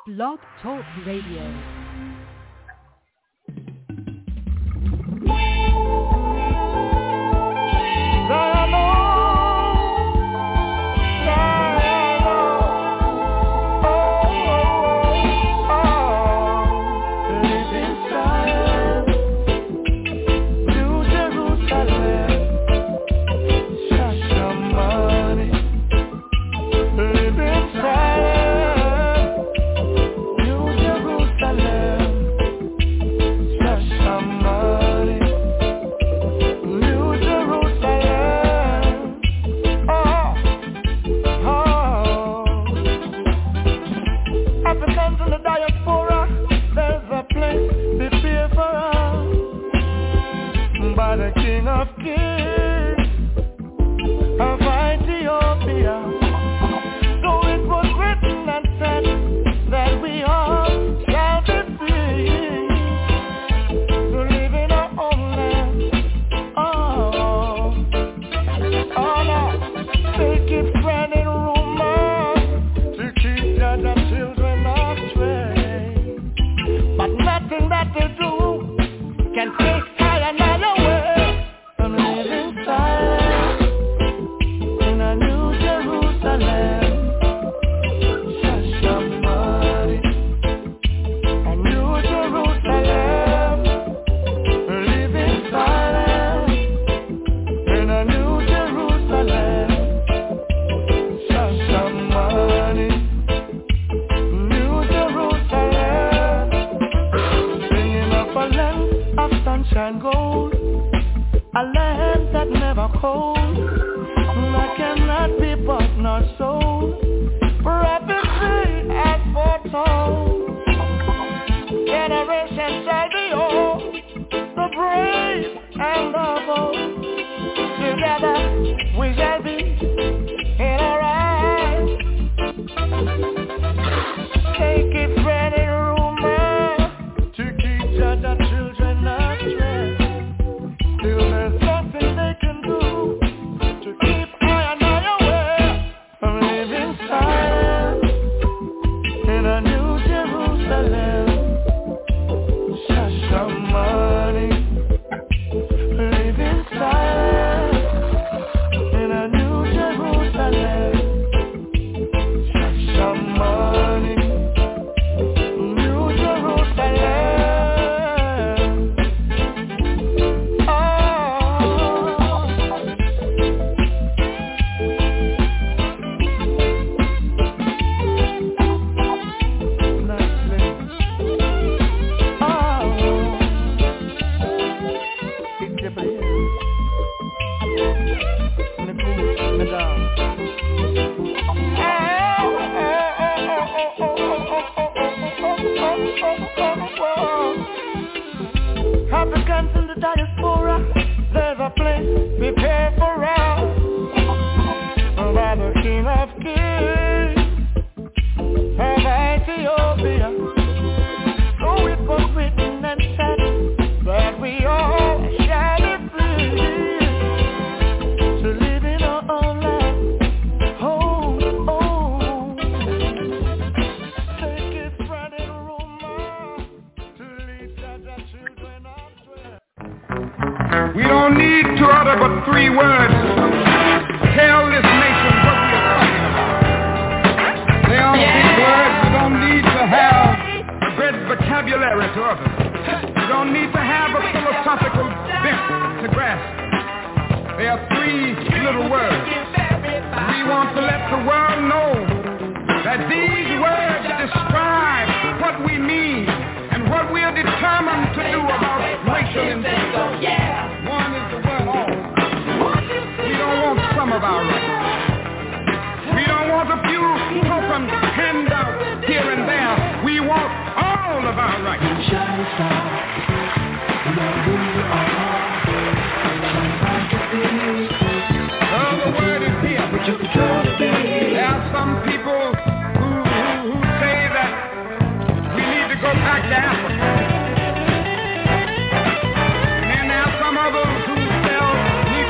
Blog Talk Radio.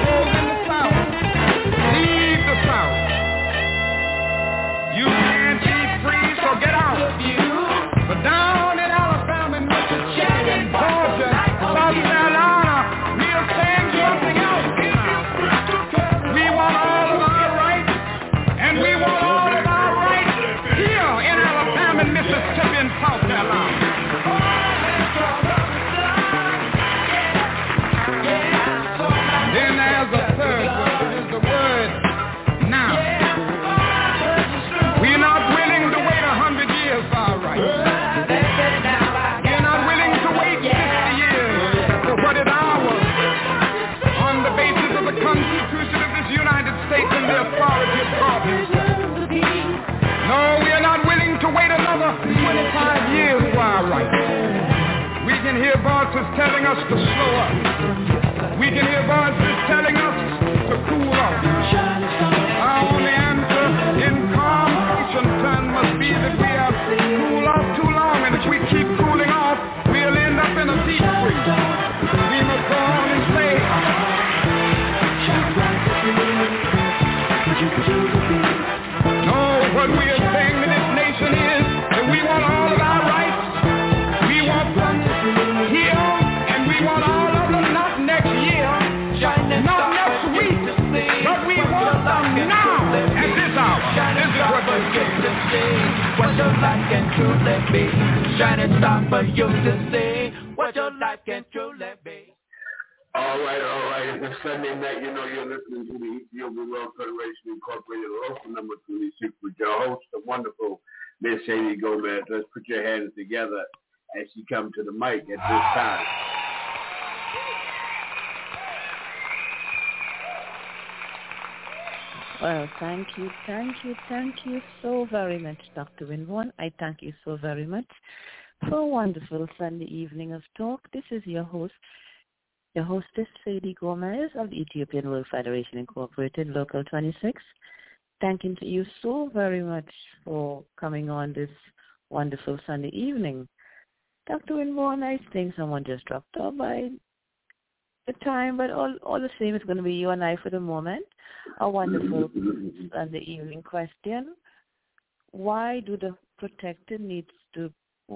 You can't voices telling us to slow up. We can hear voices telling us to cool off. Our only answer in calm patient time must be that we have cooled off too long, and if we keep cooling off, we'll end up in a deep freeze. We must go on and say, no, what we are saying to this nation is that we want all of our rights. We want them here, and we want all of them not next year, not next week, but we want them now, at this hour. This is what we're saying. What your life can truly be. Shining star for you to see. What your life can truly be. All right. It's Sunday night. You know you're listening to the Ethiopian World Federation Incorporated local number 26 with your host, the wonderful Miss Sadie Gomez. Let's put your hands together as she comes to the mic at this time. Well, thank you so very much, Dr. Winborn. I thank you so very much for a wonderful Sunday evening of talk. This is your hostess, Sadie Gomez of the Ethiopian World Federation Incorporated, Local 26. Thanking to you so very much for coming on this wonderful Sunday evening. Dr. Winborn, I think someone just dropped off by the time, but all the same, it's going to be you and I for the moment. A wonderful Sunday evening question. Why do the protected needs to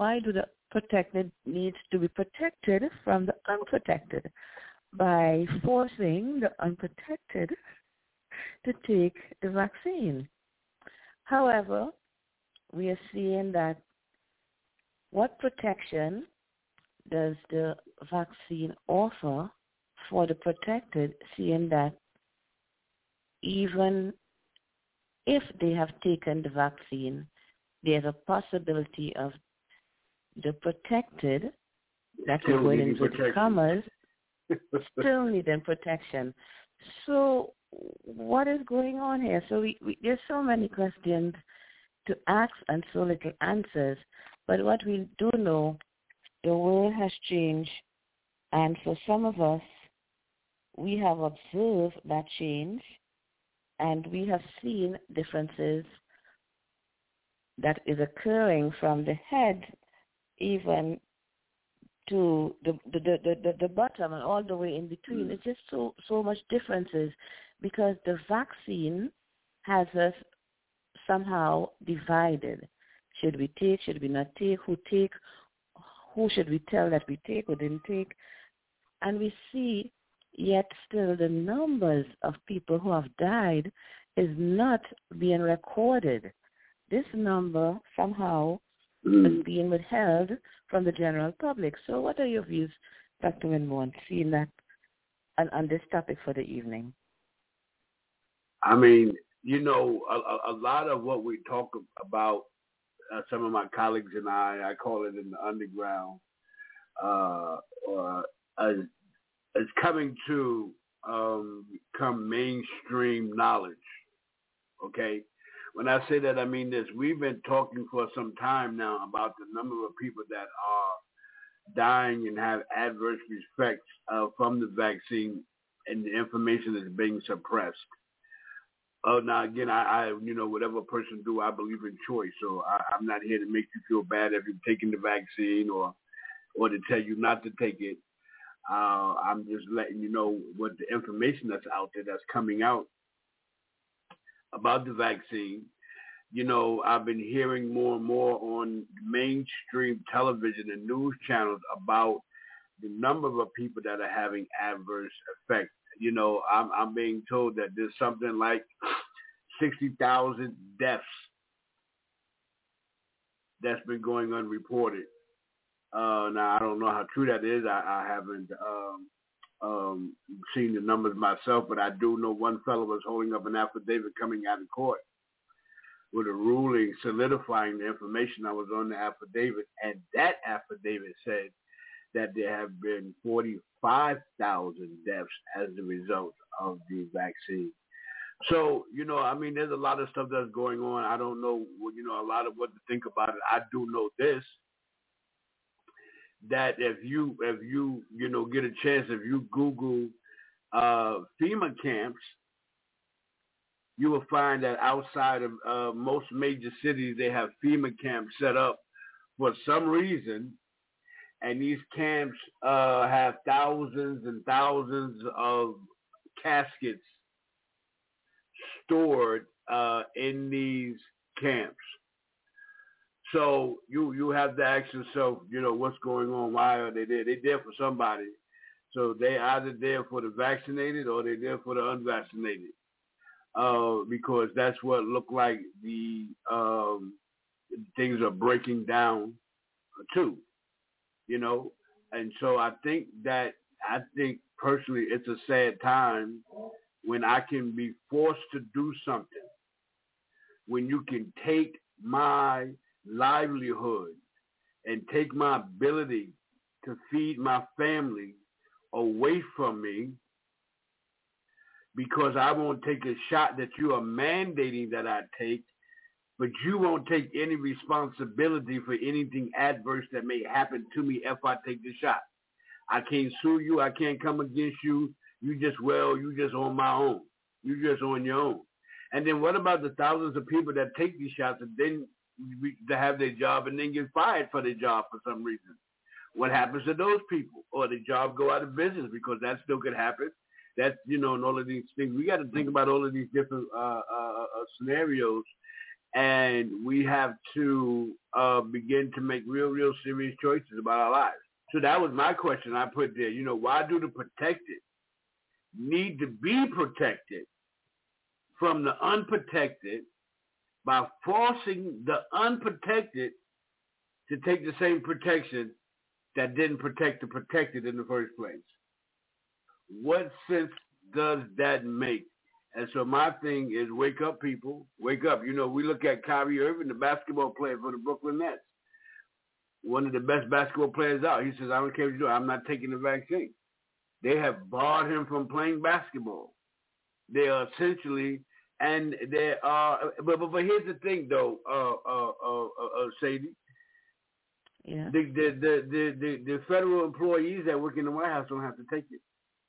be protected from the unprotected by forcing the unprotected to take the vaccine? However, we are seeing that what protection does the vaccine offer for the protected, seeing that even if they have taken the vaccine, there's a possibility of the protected, that is going into the commas, still needing protection. So what is going on here? So there's so many questions to ask and so little answers. But what we do know, the world has changed, and for some of us, we have observed that change, and we have seen differences that is occurring from the head even to the bottom and all the way in between. It's just so much differences because the vaccine has us somehow divided. Should we take? Should we not take? Who take? Who should we tell that we take or didn't take? And we see yet still the numbers of people who have died is not being recorded. This number somehow is being withheld from the general public. So what are your views, Dr. Winborn, seeing that on this topic for the evening? I mean, you know, a lot of what we talk about, some of my colleagues and I call it in the underground, is coming to become mainstream knowledge, okay? When I say that, I mean this. We've been talking for some time now about the number of people that are dying and have adverse effects from the vaccine, and the information is being suppressed. Now, again, I you know, whatever person do, I believe in choice. So I'm not here to make you feel bad if you're taking the vaccine or to tell you not to take it. I'm just letting you know what the information that's out there that's coming out about the vaccine. You know, I've been hearing more and more on mainstream television and news channels about the number of people that are having adverse effects. You know, I'm being told that there's something like 60,000 deaths that's been going unreported. Now, I don't know how true that is. I haven't seen the numbers myself, but I do know one fellow was holding up an affidavit coming out of court with a ruling solidifying the information that was on the affidavit, and that affidavit said that there have been 45,000 deaths as a result of the vaccine. So, you know, I mean, there's a lot of stuff that's going on. I don't know, you know, a lot of what to think about it. I do know this, that if you get a chance, if you Google FEMA camps, you will find that outside of most major cities, they have FEMA camps set up for some reason, and these camps have thousands and thousands of caskets stored in these camps. So you have to ask yourself, what's going on? Why are they there? They're there for somebody. So they either there for the vaccinated or they're there for the unvaccinated. Because that's what looked like the things are breaking down too, And so I think personally it's a sad time when I can be forced to do something, when you can take my livelihood and take my ability to feed my family away from me because I won't take a shot that you are mandating that I take, but you won't take any responsibility for anything adverse that may happen to me if I take the shot. I can't sue you. I can't come against you. You just on my own. You just on your own. And then what about the thousands of people that take these shots and then to have their job and then get fired for their job for some reason? What happens to those people? Or the job go out of business, because that still could happen. That's, and all of these things. We got to think about all of these different scenarios, and we have to begin to make real serious choices about our lives. So that was my question I put there. Why do the protected need to be protected from the unprotected by forcing the unprotected to take the same protection that didn't protect the protected in the first place? What sense does that make? And so my thing is, wake up, people. Wake up. We look at Kyrie Irving, the basketball player for the Brooklyn Nets, one of the best basketball players out. He says, I don't care what you do. I'm not taking the vaccine. They have barred him from playing basketball. They are essentially, and they are, but here's the thing, though, Sadie. Yeah. The federal employees that work in the White House don't have to take it.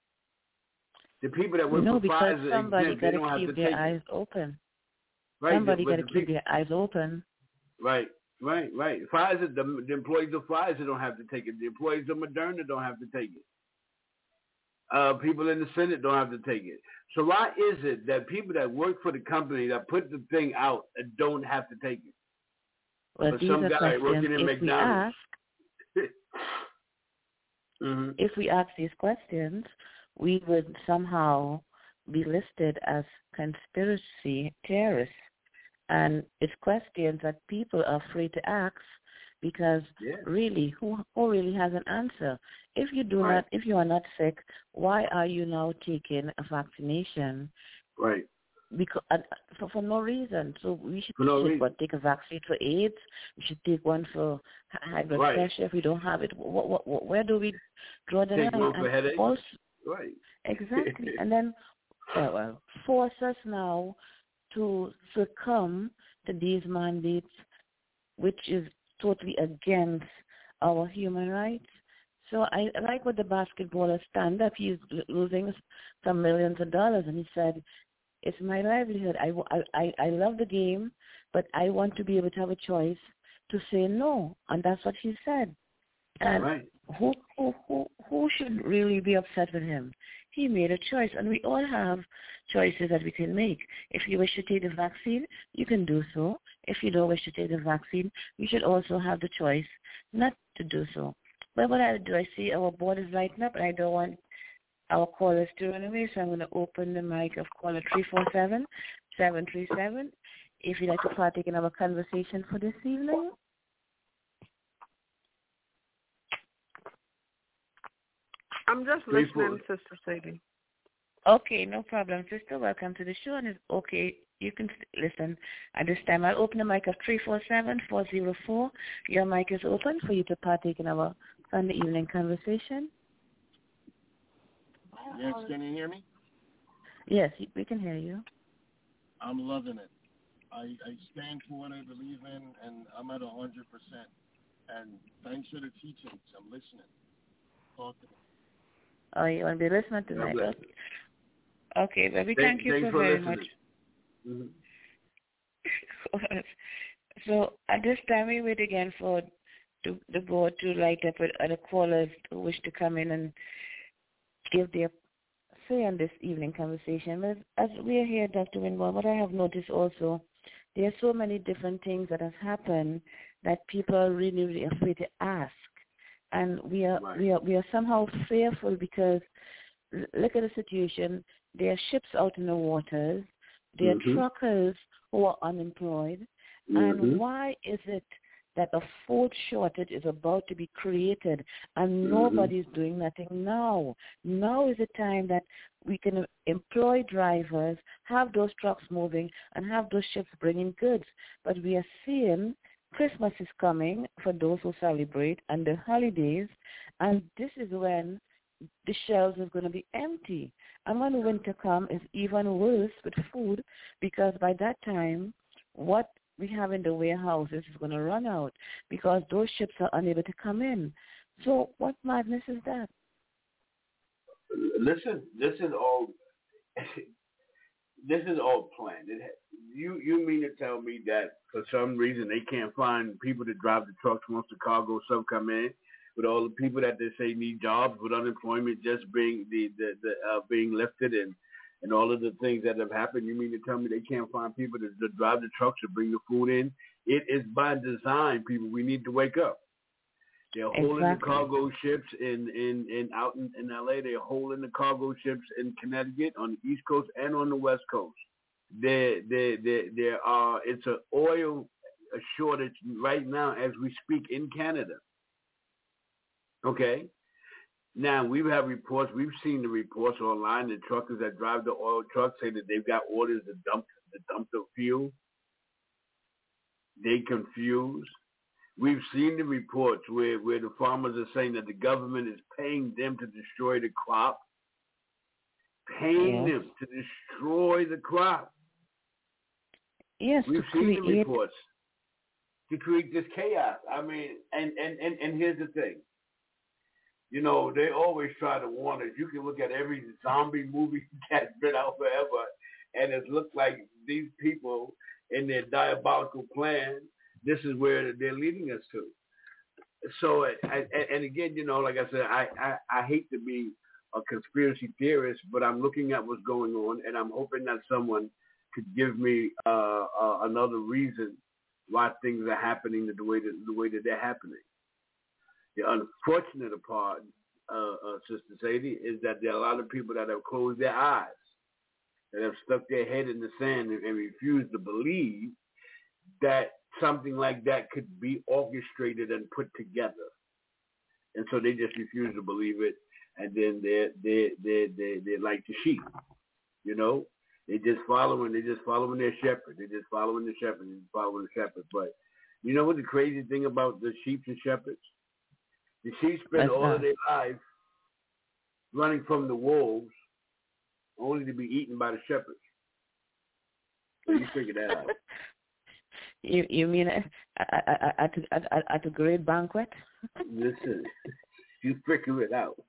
The people that work for Pfizer, somebody got don't to have keep to their take eyes it. open. Right. Somebody got to keep their eyes open. Right. Pfizer, the employees of Pfizer don't have to take it. The employees of Moderna don't have to take it. People in the Senate don't have to take it. So why is it that people that work for the company that put the thing out don't have to take it? Well, these are questions. If we ask these questions, we would somehow be listed as conspiracy theorists. And it's questions that people are afraid to ask because really, who really has an answer? If you are not sick, why are you now taking a vaccination? Right. Because for no reason. So we should take a vaccine for AIDS. We should take one for high blood pressure. If we don't have it, where do we draw the line? Take one for headache. Right. Exactly. And then force us now to succumb to these mandates, which is totally against our human rights. So I like what the basketballer stand up. He's losing some millions of dollars, and he said, "It's my livelihood. I love the game, but I want to be able to have a choice to say no," and that's what he said. And who should really be upset with him? He made a choice, and we all have choices that we can make. If you wish to take the vaccine, you can do so. If you don't wish to take the vaccine, you should also have the choice not to do so. But what I do, I see our board is lighting up, and I don't want our callers to run away, so I'm going to open the mic of caller 347-737. If you'd like to partake in our conversation for this evening. I'm just listening, Sister Sadie. Okay, no problem, sister. Welcome to the show, and it's okay. You can listen. At this time, I'll open the mic of 347-404. Your mic is open for you to partake in our Sunday evening conversation. Yes, can you hear me? Yes, we can hear you. I'm loving it. I stand for what I believe in, and I'm at 100%. And thanks for the teachings. I'm listening. Talking. Oh, you want to be listening tonight? Okay, baby. Thank you so very much. Mm-hmm. So at this time, we wait again for the board to light up with other callers who wish to come in and give their say on this evening conversation. But as we are here, Dr. Winborn, what I have noticed also, there are so many different things that have happened that people are really, really afraid to ask. And we are somehow fearful because look at the situation. There are ships out in the waters. There are truckers who are unemployed. And why is it that a food shortage is about to be created and nobody's doing nothing now? Now is the time that we can employ drivers, have those trucks moving, and have those ships bringing goods. But we are seeing Christmas is coming for those who celebrate and the holidays, and this is when the shelves is going to be empty. And when winter comes, it's even worse with food because by that time, what we have in the warehouses is going to run out because those ships are unable to come in. So what madness is that? Listen, this is all planned. You mean to tell me that for some reason they can't find people to drive the trucks once the cargo stuff come in, with all the people that they say need jobs, with unemployment just being being lifted and all of the things that have happened? You mean to tell me they can't find people to drive the trucks to bring the food in? It is by design, people. We need to wake up. They're holding the cargo ships in out in LA. They're holding the cargo ships in Connecticut, on the East Coast and on the West Coast. There are. It's an oil shortage right now as we speak in Canada. Okay. Now, we have reports. We've seen the reports online. The truckers that drive the oil trucks say that they've got orders to dump the fuel. They confused. We've seen the reports where the farmers are saying that the government is paying them to destroy the crop. Paying them to destroy the crop. Yes, we've seen the reports to create this chaos. I mean, and here's the thing. You know, they always try to warn us. You can look at every zombie movie that's been out forever, and it looks like these people in their diabolical plan, this is where they're leading us to. So, and again, you know, like I said, I hate to be a conspiracy theorist, but I'm looking at what's going on, and I'm hoping that someone could give me another reason why things are happening the way that they're happening. The unfortunate part, Sister Sadie, is that there are a lot of people that have closed their eyes, that have stuck their head in the sand and refused to believe that something like that could be orchestrated and put together. And so they just refuse to believe it, and then they're like the sheep, you know? They're just following their shepherd. They're just following the shepherd and following the shepherd. But you know what the crazy thing about the sheep and shepherds? The sheep spend all of their life running from the wolves, only to be eaten by the shepherds. So you figure that out. You mean at a great banquet? Listen, you figure it out.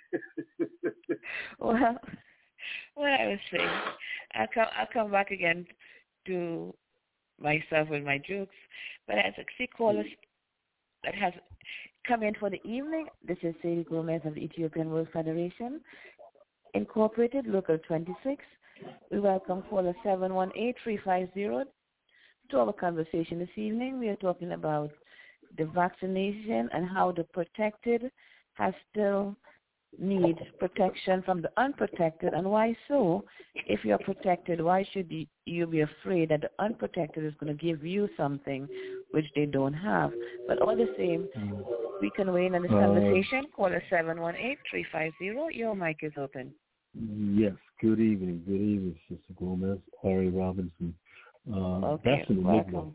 Well, what I was saying, I'll come back again to myself with my jokes, but as a see callers that has come in for the evening, this is Sadie Gomez of the Ethiopian World Federation, Incorporated, Local 26. We welcome caller 718-350 to our conversation this evening. We are talking about the vaccination and how the protected has still need protection from the unprotected, and why so? If you're protected, why should you be afraid that the unprotected is going to give you something which they don't have? But all the same, we can weigh in on this conversation. Call us 718-350. Your mic is open. Yes. Good evening, Sister Gomez. Ari Robinson. Okay, that's an welcome.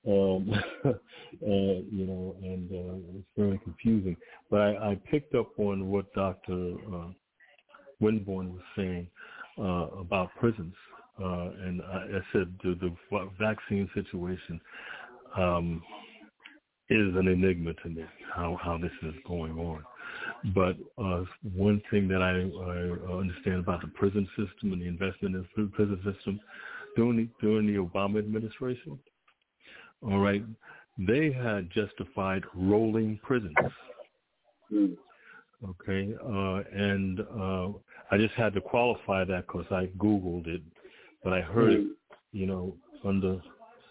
You know, and it's very confusing. But I picked up on what Dr. Winborn was saying about prisons, and I said the vaccine situation. is an enigma to me, how this is going on. But one thing that I understand about the prison system and the investment in the prison system during the Obama administration, all right, they had justified rolling prisons. Okay, and I just had to qualify that because I Googled it, but I heard it, you know, under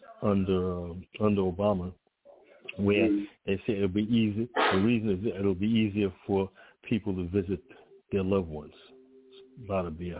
Obama, where they say it'll be easy. The reason is it'll be easier for people to visit their loved ones. A lot of BS,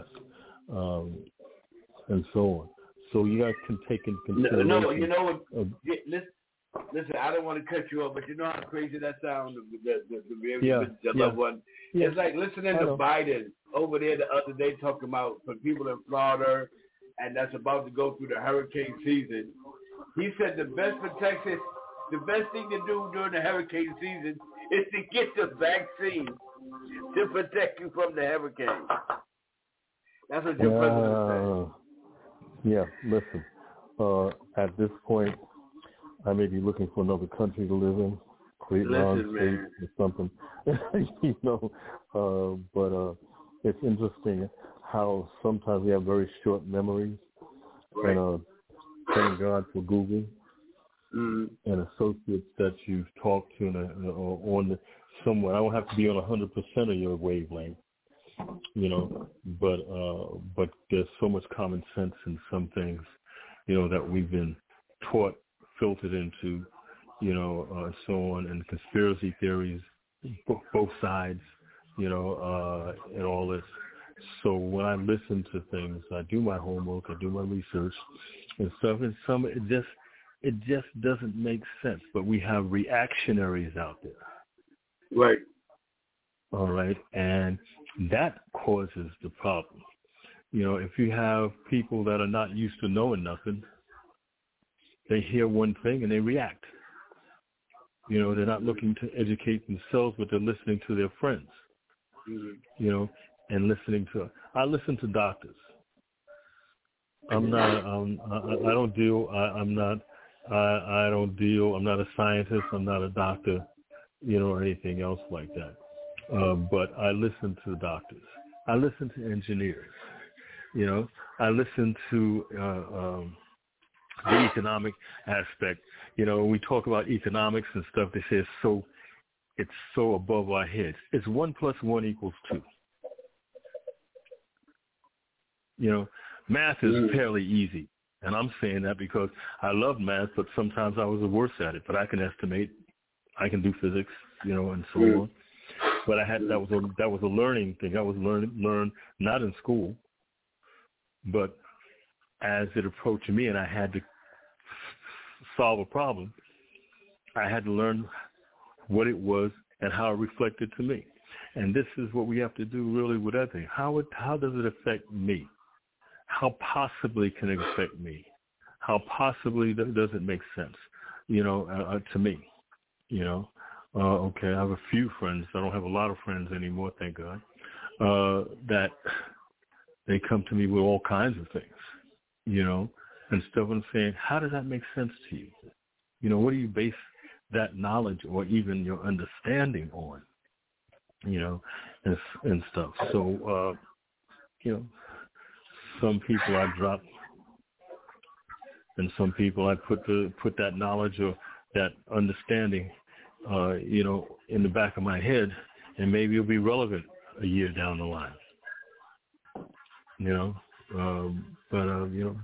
and so on. So you guys can take into consideration. No, you know what? Listen, I don't want to cut you off, but you know how crazy that sounds. The loved one. Yeah. It's like listening to Biden over there the other day talking about for people in Florida, and that's about to go through the hurricane season. He said the best protection, the best thing to do during the hurricane season is to get the vaccine to protect you from the hurricane. That's what your president said. Yeah, listen, at this point, I may be looking for another country to live in, Cleveland State or something, you know. But it's interesting how sometimes we have very short memories. Right. And thank God for Google and associates that you've talked to on somewhere. I don't have to be on 100% of your wavelength, you know. But there's so much common sense in some things, you know, that we've been taught, filtered into, you know, so on, and conspiracy theories, both sides, you know, and all this. So when I listen to things, I do my homework, I do my research and stuff, and it just doesn't make sense. But we have reactionaries out there. Right. All right. And that causes the problem. You know, if you have people that are not used to knowing nothing, they hear one thing and they react. You know, they're not looking to educate themselves, but they're listening to their friends. You know, and I listen to doctors. I'm not a scientist. I'm not a doctor, you know, or anything else like that. But I listen to doctors. I listen to engineers. You know, I listen to the economic aspect. You know, when we talk about economics and stuff, they say it's so above our heads. It's 1 + 1 = 2. You know, math is fairly easy. And I'm saying that because I love math, but sometimes I was the worst at it. But I can estimate, I can do physics, you know, and so on. But that was a learning thing. I was learn not in school, but as it approached me and I had to solve a problem, I had to learn what it was and how it reflected to me. And this is what we have to do really with everything. How does it affect me? How possibly can it affect me? How possibly does it make sense, you know, to me? You know, okay, I have a few friends. I don't have a lot of friends anymore, thank God, that they come to me with all kinds of things, you know, and stuff. I'm saying, how does that make sense to you? You know, what do you base that knowledge or even your understanding on, you know, and stuff. So, you know, some people I drop, and some people I put that knowledge or that understanding, you know, in the back of my head, and maybe it'll be relevant a year down the line. You know, you know,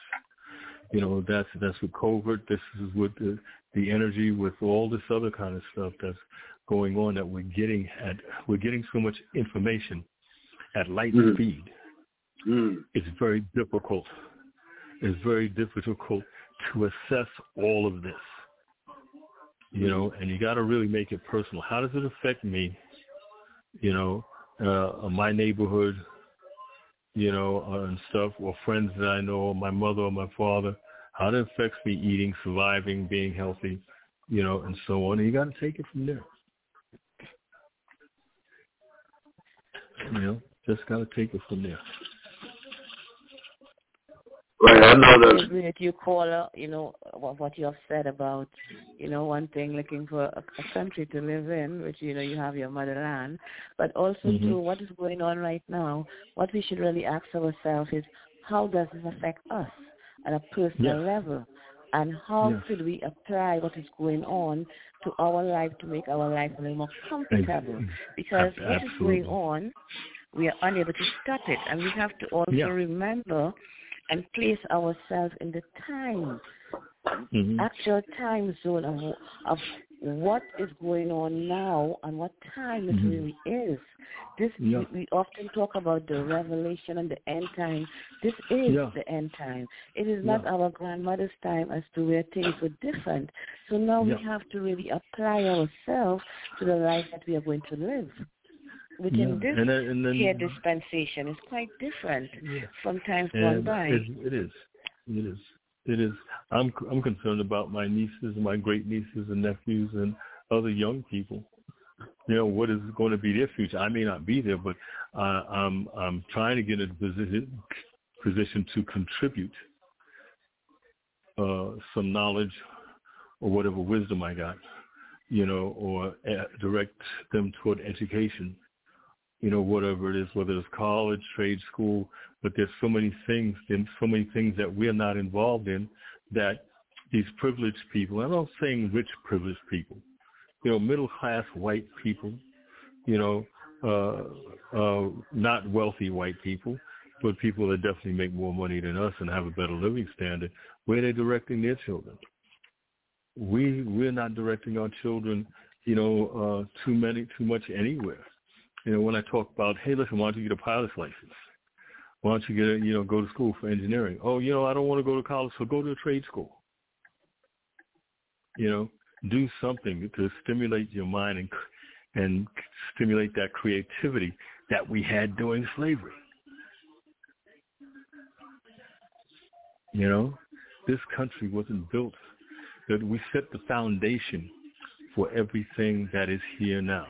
that's with COVID. This is with the energy, with all this other kind of stuff that's going on, that we're getting so much information at light speed. It's very difficult. It's very difficult to assess all of this, you know, and you got to really make it personal. How does it affect me, you know, my neighborhood, you know, and stuff, or friends that I know, or my mother or my father? How it affects me eating, surviving, being healthy, you know, and so on. And you got to take it from there. You know, just got to take it from there. Right, I know that. I agree with you, caller. What you have said about, one thing, looking for a country to live in, which, you have your motherland, but also too, what is going on right now, what we should really ask ourselves is, how does this affect us at a personal level? And how could we apply what is going on to our life to make our life a little more comfortable? Because what is going on, we are unable to stop it. And we have to also remember and place ourselves in the time, actual time zone of what is going on now and what time it really is. We often talk about the revelation and the end time. This is the end time. It is not our grandmother's time as to where things were different. So now we have to really apply ourselves to the life that we are going to live. Which in this here dispensation is quite different from times gone by. It is. I'm concerned about my nieces, my great nieces and nephews, and other young people. What is going to be their future? I may not be there, but I'm trying to get in a position to contribute some knowledge or whatever wisdom I got, or direct them toward education. Whatever it is, whether it's college, trade school, but there's so many things that we're not involved in that these privileged people, I'm not saying rich privileged people, middle-class white people, not wealthy white people, but people that definitely make more money than us and have a better living standard, where they're directing their children. We're not directing our children, too much anywhere. When I talk about, hey, listen, why don't you get a pilot's license? Why don't you get go to school for engineering? Oh, I don't want to go to college, so go to a trade school. Do something to stimulate your mind and stimulate that creativity that we had during slavery. This country wasn't built, that we set the foundation for everything that is here now.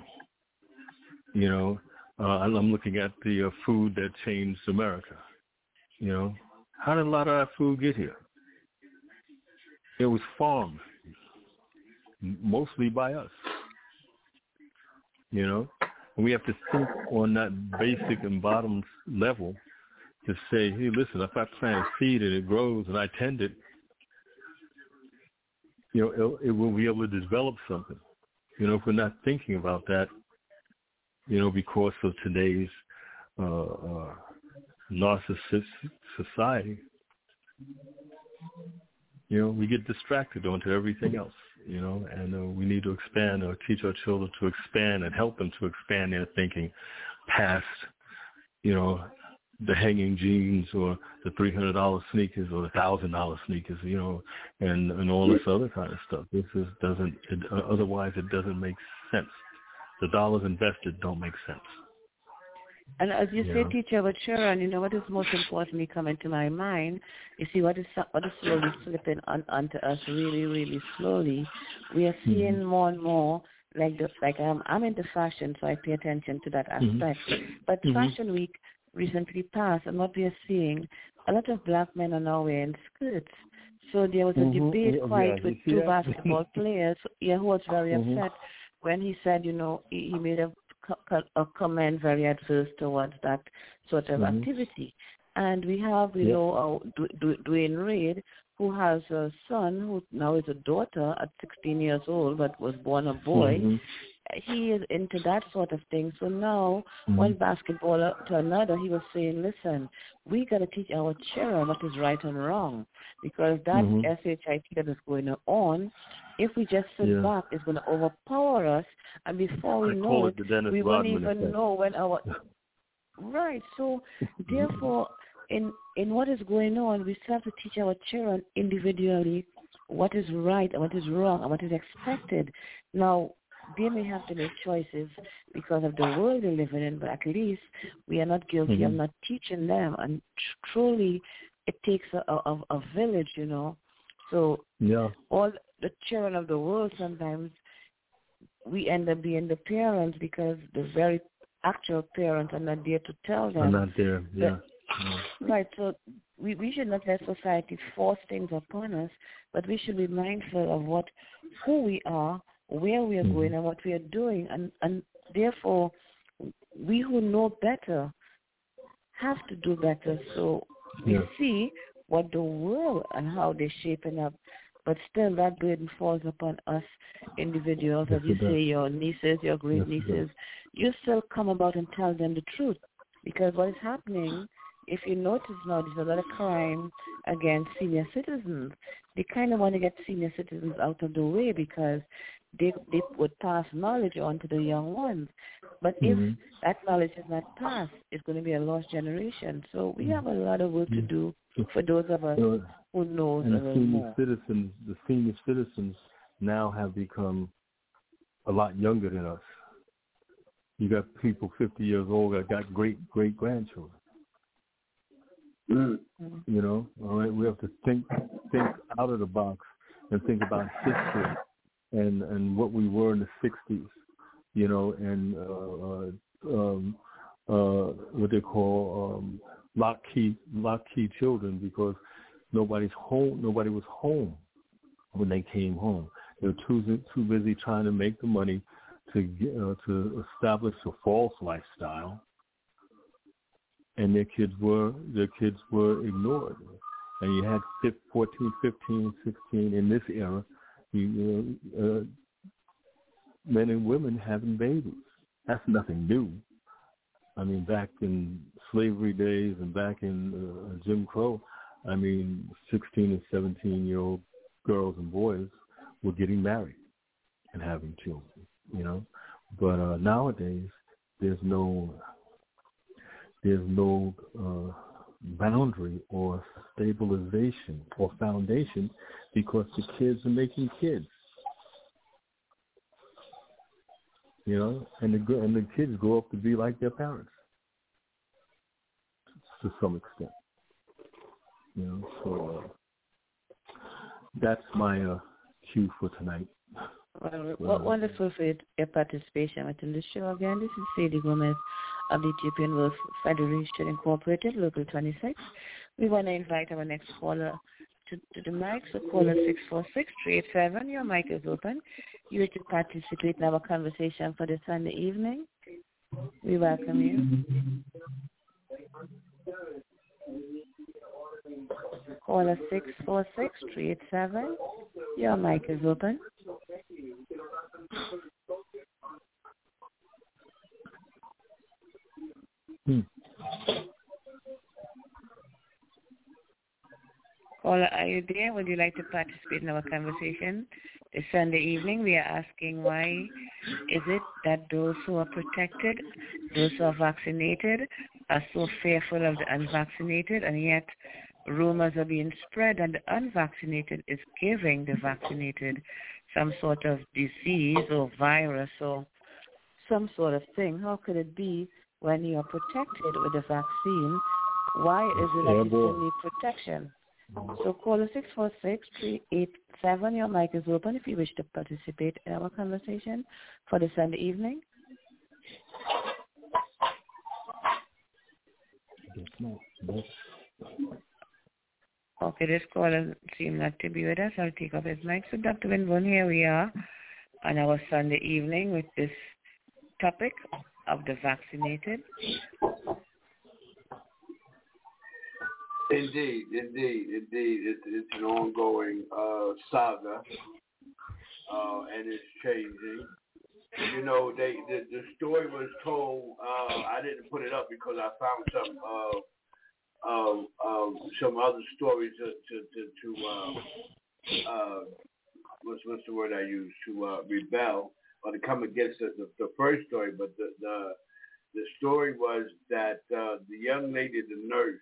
I'm looking at the food that changed America. How did a lot of our food get here? It was farmed, mostly by us. And we have to think on that basic and bottom level to say, hey, listen, if I plant a seed and it grows and I tend it, it will be able to develop something. If we're not thinking about that, because of today's narcissistic society, we get distracted onto everything else, and we need to expand or teach our children to expand and help them to expand their thinking past, the hanging jeans or the $300 sneakers or the $1,000 sneakers, and all this other kind of stuff. Otherwise it doesn't make sense. The dollars invested don't make sense. And as you say, teacher, but Sharon, what is most importantly coming to my mind, you see what is slowly slipping onto us really, really slowly. We are seeing more and more, I'm into fashion, so I pay attention to that aspect. But Fashion Week recently passed, and what we are seeing, a lot of black men are now wearing skirts. So there was a debate with two basketball players who was very upset when he said, he made a comment very adverse towards that sort of activity. And we have, Dwayne Reed, who has a son who now is a daughter at 16 years old, but was born a boy. He is into that sort of thing. So now, one basketballer to another, he was saying, listen, we got to teach our children what is right and wrong, because that SHIT that is going on, if we just sit back, it's going to overpower us, and before we know it, we won't even know when our... Right, so therefore, in what is going on, we still have to teach our children individually what is right and what is wrong and what is expected. Now, they may have to make choices because of the world they're living in, but at least we are not guilty of not teaching them. And truly, it takes a village, So all the children of the world, sometimes we end up being the parents because the very actual parents are not there to tell them. Are not there, Right, so we should not let society force things upon us, but we should be mindful of who we are, where we are going, and what we are doing, and therefore we who know better have to do better. So we see what the world and how they're shaping up, but still that burden falls upon us individuals. As you say, your nieces, your great nieces, you still come about and tell them the truth, because what is happening, if you notice now, there's a lot of crime against senior citizens. They kind of want to get senior citizens out of the way because they would pass knowledge on to the young ones. But if that knowledge is not passed, it's going to be a lost generation. So we have a lot of work to do for those of us who knows a little more. The senior citizens now have become a lot younger than us. You got people 50 years old that got great-grandchildren. You know, all right, we have to think out of the box and think about history and what we were in the 60s, you know, and what they call lock key children, because nobody was home when they came home. They were too busy trying to make the money to establish a false lifestyle. And their kids were ignored. And you had 14, 15, 16 in this era, men and women having babies. That's nothing new. I mean, back in slavery days and back in Jim Crow, I mean, 16 and 17-year-old girls and boys were getting married and having children, you know. But nowadays, there's no boundary or stabilization or foundation, because the kids are making kids, you know, and the kids grow up to be like their parents to some extent, you know. So that's my cue for tonight. Well, wonderful for your participation within the show. Again, this is Sadie Gomez of the Ethiopian World Federation Incorporated, Local 26. We want to invite our next caller to the mic. So caller 646-387, your mic is open. You are to participate in our conversation for the Sunday evening. We welcome you. Caller 646-387, your mic is open. Caller, are you there? Would you like to participate in our conversation this Sunday evening? We are asking, why is it that those who are protected, those who are vaccinated, are so fearful of the unvaccinated, and yet rumors are being spread and the unvaccinated is giving the vaccinated some sort of disease or virus or some sort of thing? How could it be when you are protected with the vaccine? Why is it that you still need protection? So caller 646-387, your mic is open if you wish to participate in our conversation for the Sunday evening. Okay, this caller seems not to be with us. I'll take up his mic. So Dr. Winburn, here we are on our Sunday evening with this topic of the vaccinated. Indeed. It's an ongoing saga, and it's changing. You know, the story was told. I didn't put it up because I found some other stories to what's the word I use, to rebel or to come against the first story. But the story was that the young lady, the nurse,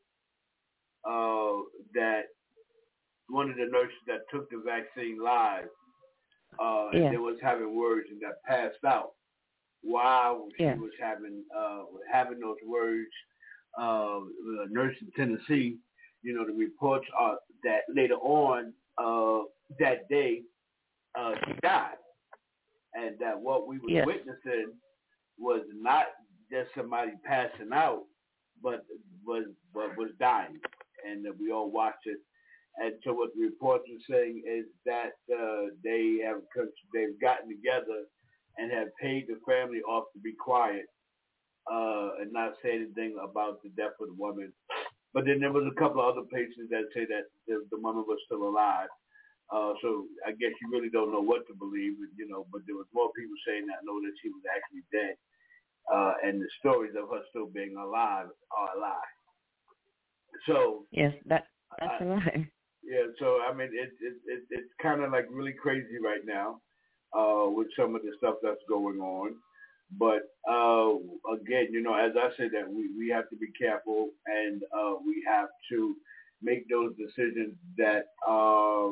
that one of the nurses that took the vaccine live, and they was having words and that passed out while she was having those words. The nurse in Tennessee, you know, the reports are that later on that day she died, and that what we were witnessing was not just somebody passing out, but was dying. and we all watched it. And so what the reports are saying is that they've gotten together and have paid the family off to be quiet and not say anything about the death of the woman. But then there was a couple of other places that say that the woman was still alive. So I guess you really don't know what to believe, but there was more people saying that know that she was actually dead. And the stories of her still being alive are a lie. So yes, that's a lie. Yeah, so I mean, it's kind of like really crazy right now with some of the stuff that's going on. But again, as I said, that we have to be careful, and we have to make those decisions that are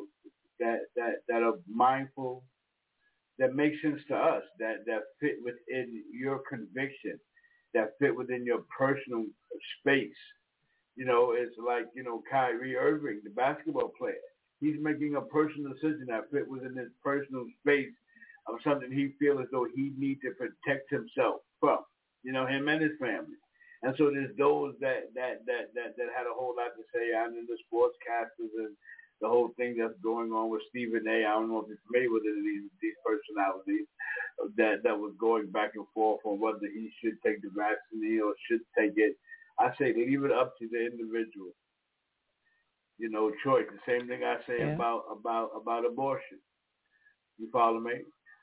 mindful, that make sense to us, that fit within your conviction, that fit within your personal space. It's like, Kyrie Irving, the basketball player. He's making a personal decision that fit within his personal space of something he feels as though he needs to protect himself from, him and his family. And so there's those that had a whole lot to say on the sportscasters and the whole thing that's going on with Stephen A. I don't know if you're familiar with any of these personalities that was going back and forth on whether he should take the vaccine or should take it. I say leave it up to the individual, choice. The same thing I say about abortion. You follow me?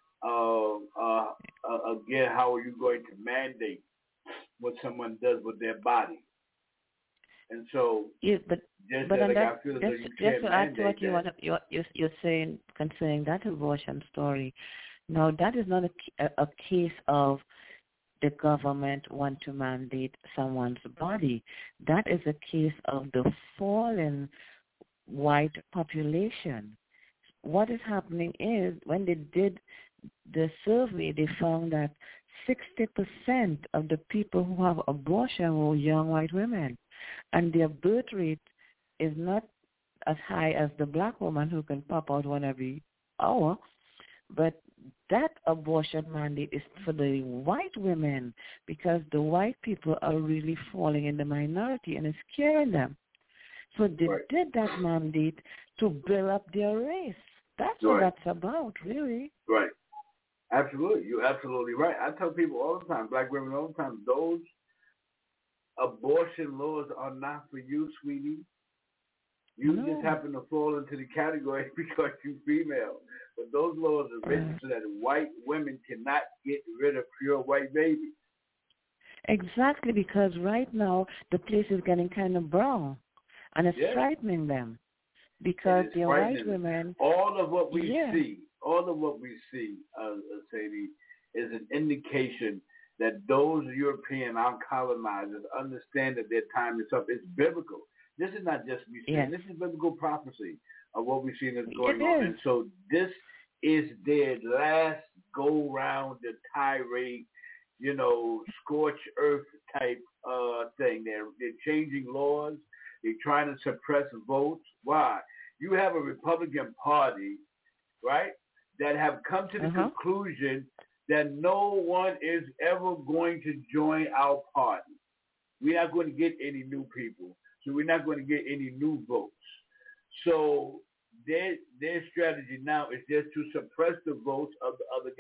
Again, how are you going to mandate what someone does with their body? And so, but just to add to what you're saying concerning that abortion story, now that is not a case of the government want to mandate someone's body. That is a case of the fallen white population. What is happening is when they did the survey, they found that 60% of the people who have abortion were young white women, and their birth rate is not as high as the black woman who can pop out one every hour, but that abortion mandate is for the white women because the white people are really falling in the minority and it's scaring them. So they did that mandate to build up their race. That's what that's about, really. Right. Absolutely. You're absolutely right. I tell people all the time, black women all the time, those abortion laws are not for you, sweetie. You just happen to fall into the category because you're female. But those laws are written so that white women cannot get rid of pure white babies. Exactly, because right now the place is getting kind of brown, and it's frightening them because the white women. All of what we see, Sadie, is an indication that those European colonizers understand that their time is up. It's biblical. This is not just me saying. This is biblical prophecy of what we've seen is going on. And so this is their last go-round, the tirade, scorched earth type thing. They're changing laws. They're trying to suppress votes. Why? You have a Republican Party, right, that have come to the conclusion that no one is ever going to join our party. We're not going to get any new people. So we're not going to get any new votes. So their strategy now is just to suppress the votes of the other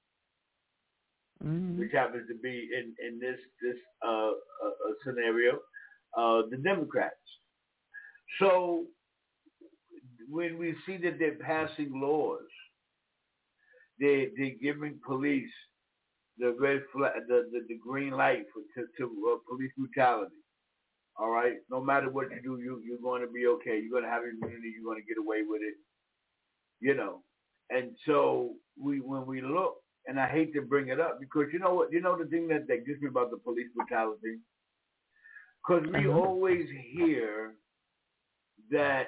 guy, which happens to be in this scenario, the Democrats. So when we see that they're passing laws, they're giving police the red flag, the green light to police brutality. All right, no matter what you do, you're going to be okay. You're going to have immunity. You're going to get away with it, And so when we look, and I hate to bring it up because you know what? You know the thing that gets me about the police brutality? Because we always hear that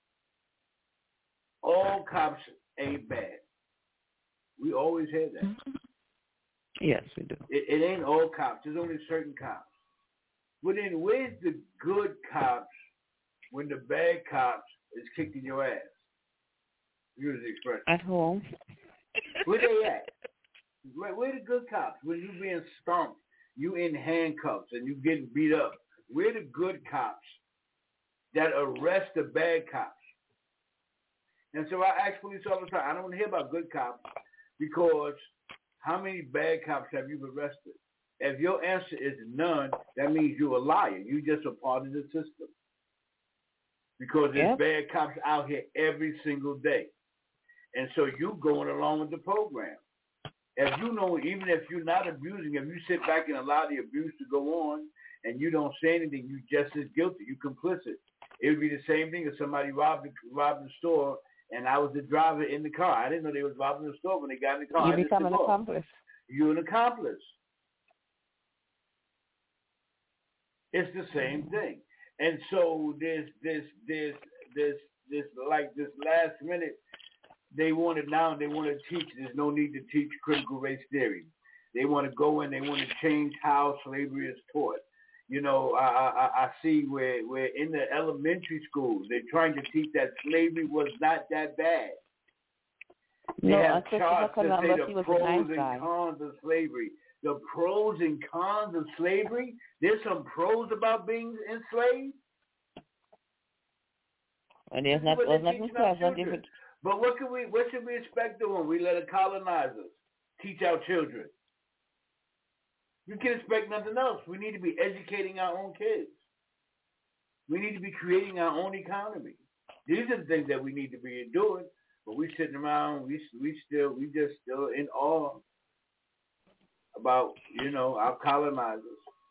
all cops ain't bad. We always hear that. Yes, we do. It ain't all cops. There's only certain cops. Well, then where's the good cops when the bad cops is kicking your ass? Use the expression. At home. Where they at? Where the good cops? When you being stomped, you in handcuffs and you getting beat up. Where the good cops that arrest the bad cops. And so I ask police officers, I don't want to hear about good cops, because how many bad cops have you arrested? If your answer is none, that means you're a liar. You're just a part of the system. Because there's bad cops out here every single day. And so you going along with the program. If you know, even if you're not abusing, if you sit back and allow the abuse to go on and you don't say anything, you just as guilty. You complicit. It would be the same thing if somebody robbed the store and I was the driver in the car. I didn't know they was robbing the store when they got in the car. You become an accomplice. You're an accomplice. It's the same thing. And so there's like this last minute, they want to teach. There's no need to teach critical race theory. They want to go in, they want to change how slavery is taught. You know, I see where in the elementary schools, they're trying to teach that slavery was not that bad. They have charts that say the pros and cons of slavery. The pros and cons of slavery? There's some pros about being enslaved? And there's not different. But what should we expect of them? We let the colonizers teach our children. We can expect nothing else. We need to be educating our own kids. We need to be creating our own economy. These are the things that we need to be doing. But we sitting around, we just still in awe about, you know, our colonizers.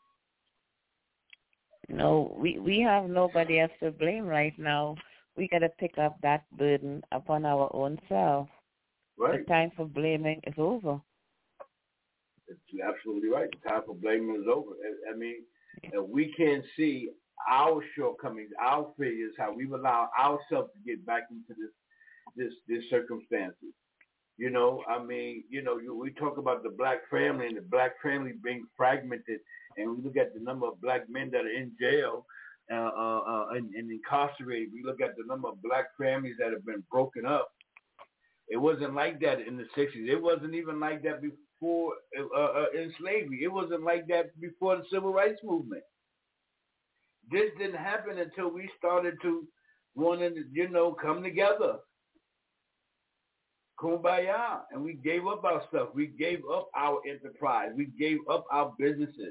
No, we have nobody else to blame right now. We got to pick up that burden upon our own self. Right. The time for blaming is over. It's absolutely right. The time for blaming is over. I mean, we can see our shortcomings, our failures, how we've allowed ourselves to get back into this circumstances. You know, I mean, you know, we talk about the black family and the black family being fragmented, and we look at the number of black men that are in jail and incarcerated. We look at the number of black families that have been broken up. It wasn't like that in the 60s. It wasn't even like that before in slavery. It wasn't like that before the civil rights movement. This didn't happen until we started to want to, you know, come together. Kumbaya. And we gave up our stuff. We gave up our enterprise. We gave up our businesses.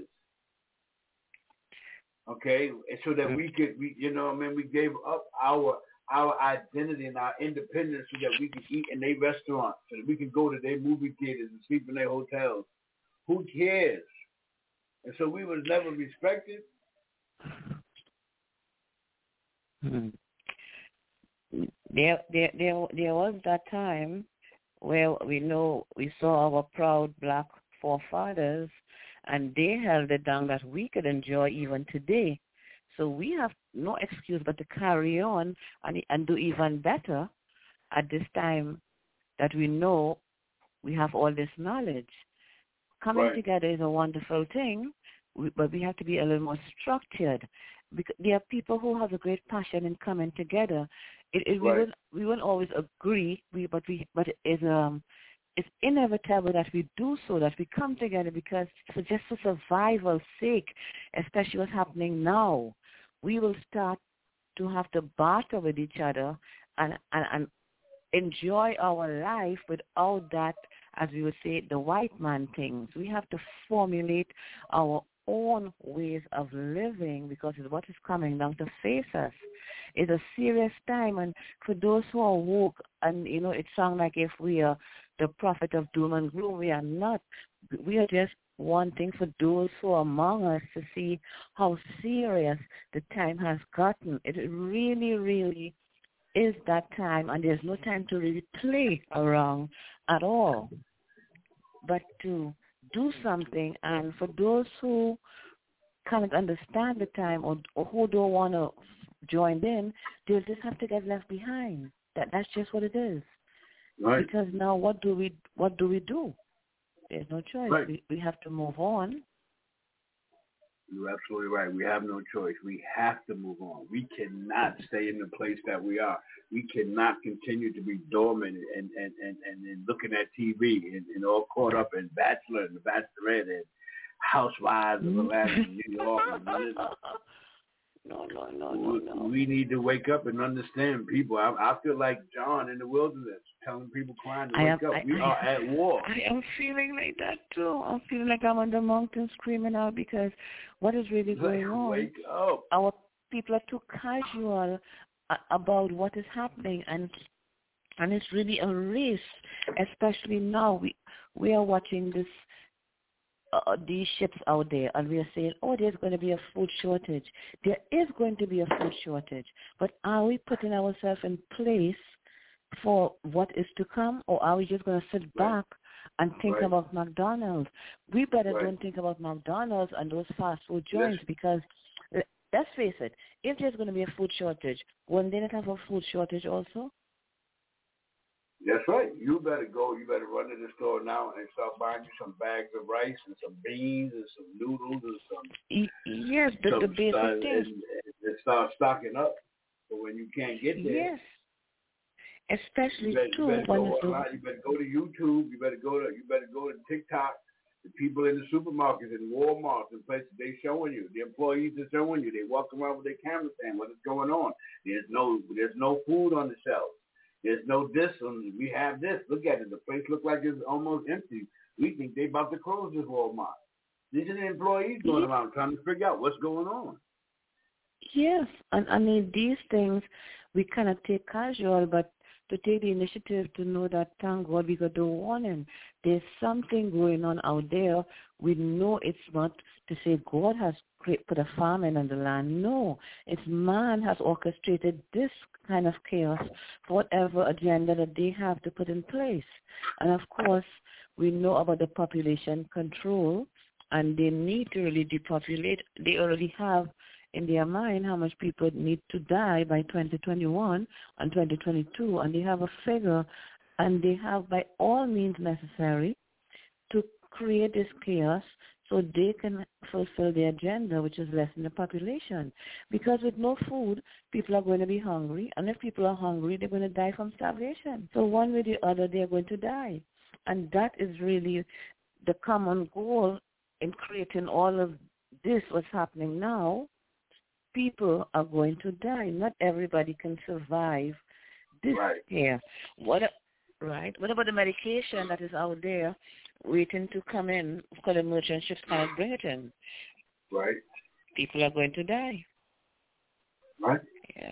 Okay? And so that we could, you know, I mean, we gave up our identity and our independence so that we could eat in their restaurants, so that we could go to their movie theaters and sleep in their hotels. Who cares? And so we was never respected. There was that time where we saw our proud black forefathers, and they held it down that we could enjoy even today. So we have no excuse but to carry on and do even better at this time that we know we have all this knowledge. Coming together is a wonderful thing, but we have to be a little more structured. Because there are people who have a great passion in coming together. We won't always agree, but it's inevitable that we do so, that we come together, because for just for survival's sake, especially what's happening now, we will start to have to barter with each other and enjoy our life without that, as we would say, the white man things. We have to formulate our own ways of living, because it's what is coming down to face us. It's a serious time, and for those who are woke, and you know, it sounds like if we are the prophet of doom and gloom, we are not. We are just wanting for those who are among us to see how serious the time has gotten. It really, really is that time, and there's no time to really play around at all, but to do something. And for those who can't understand the time or who don't want to join in, they'll just have to get left behind. That's just what it is. Right. Because now what do we do? There's no choice. Right. We have to move on. You're absolutely right. We have no choice. We have to move on. We cannot stay in the place that we are. We cannot continue to be dormant and looking at TV and all caught up in Bachelor and The Bachelorette and Housewives of Atlanta and New York. No. We need to wake up and understand people. I feel like John in the wilderness telling people crying to wake up. We are at war. I am feeling like that too. I'm feeling like I'm on the mountain screaming out because what is really going on? Wake up. Our people are too casual about what is happening, and it's really a race. Especially now, we are watching this. These ships out there, and we are saying, there's going to be a food shortage. There is going to be a food shortage, but are we putting ourselves in place for what is to come, or are we just going to sit back and think about McDonald's? We better don't think about McDonald's and those fast food joints because, let's face it, if there's going to be a food shortage, wouldn't they not have a food shortage also? That's right. You better run to the store now and start buying you some bags of rice and some beans and some noodles and some. Yes, the basic things. And start stocking up for when you can't get there. Yes. Especially you too better when go online. You better go to YouTube. You better go to TikTok. The people in the supermarkets and Walmart and places, they showing you. The employees are showing you. They walk around with their cameras saying what is going on. There's no food on the shelves. There's no this. We have this. Look at it. The place looks like it's almost empty. We think they about to close this Walmart. These are the employees going around trying to figure out what's going on. Yes, and I mean these things we cannot take casual, but to take the initiative to know that, thank God, we got the warning. There's something going on out there. We know it's not to say God has put a famine on the land. No, it's man has orchestrated this kind of chaos for whatever agenda that they have to put in place. And, of course, we know about the population control, and they need to really depopulate. They already have in their mind how much people need to die by 2021 and 2022, and they have a figure, and they have by all means necessary to create this chaos so they can fulfill their agenda, which is lessen the population. Because with no food, people are going to be hungry, and if people are hungry, they're going to die from starvation. So one way or the other, they're going to die. And that is really the common goal in creating all of this, what's happening now. People are going to die. Not everybody can survive this here. What about the medication that is out there waiting to come in because the merchant ships cannot bring it in? Right. People are going to die. Right. Yeah.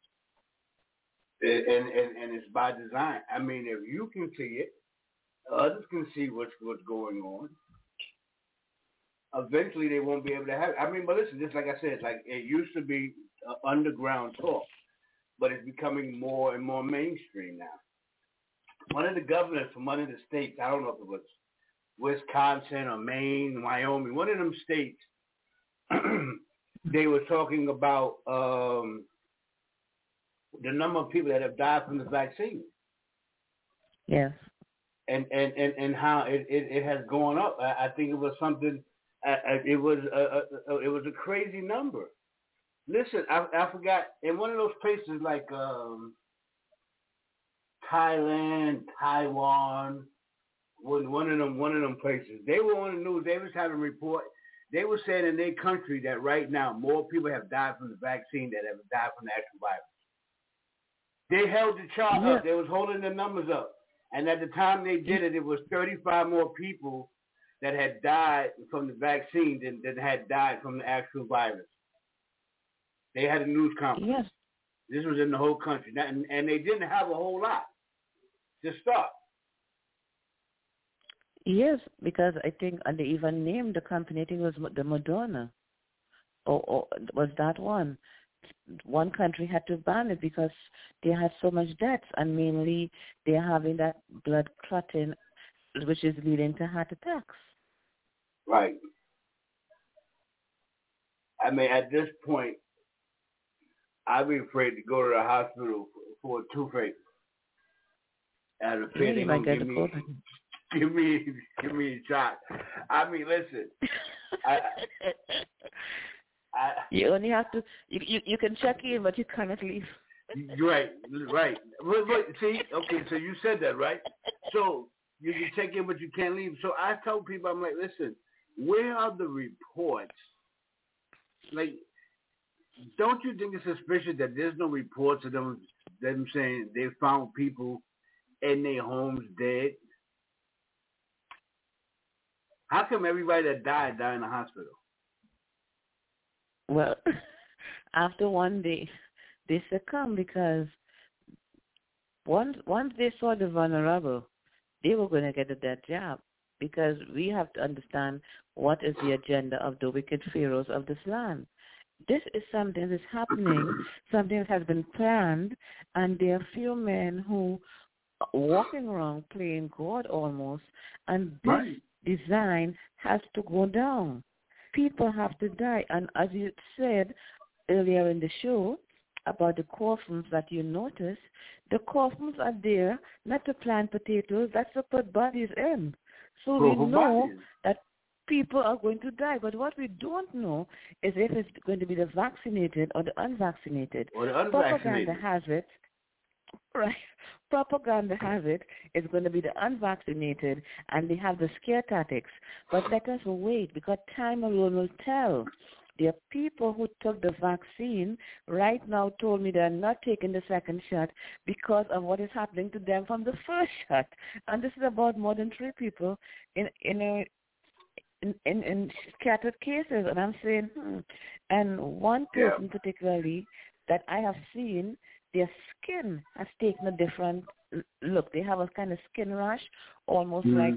And it's by design. I mean, if you can see it, others can see what's going on. Eventually, they won't be able to have it. I mean, but listen, just like I said, like it used to be underground talk, but it's becoming more and more mainstream now. One of the governors from one of the states, I don't know if it was Wisconsin or Maine, Wyoming, one of them states, they were talking about the number of people that have died from the vaccine. Yes. And how it has gone up. I think it was something. It was a crazy number. Listen, I forgot in one of those places like Thailand, Taiwan, one of them places. They were on the news. They was having a report. They were saying in their country that right now more people have died from the vaccine than have died from the actual virus. They held the chart up. They was holding the numbers up, and at the time they did it, it was 35 more people that had died from the vaccine than had died from the actual virus. They had a news conference. Yes. This was in the whole country. And they didn't have a whole lot to start. Yes, because I think they even named the company, I think it was the Moderna. Or was that one? One country had to ban it because they had so much deaths, and mainly they're having that blood clotting, which is leading to heart attacks. Right. I mean, at this point, I'd be afraid to go to the hospital for a toothache. And if they don't give me a shot. I mean, listen. You only have to. You can check in, but you cannot leave. Right. See, okay. So you said that, right? So you can check in, but you can't leave. So I tell people, I'm like, listen. Where are the reports? Like, don't you think it's suspicious that there's no reports of them saying they found people in their homes dead? How come everybody that died in the hospital? Well, after one day, they succumbed because once they saw the vulnerable, they were going to get a dead job, because we have to understand what is the agenda of the wicked pharaohs of this land. This is something that's happening, something that has been planned, and there are few men who are walking around playing God almost, and this design has to go down. People have to die, and as you said earlier in the show about the coffins that you noticed, the coffins are there not to plant potatoes, that's to put bodies in. So we know that people are going to die, but what we don't know is if it's going to be the vaccinated or the unvaccinated. Propaganda has it. Right. Propaganda has it. It's going to be the unvaccinated, and they have the scare tactics. But let us wait, because time alone will tell. There are people who took the vaccine right now told me they're not taking the second shot because of what is happening to them from the first shot. And this is about more than 3 people in scattered cases. And I'm saying, And one person particularly that I have seen, their skin has taken a different look. They have a kind of skin rash, almost like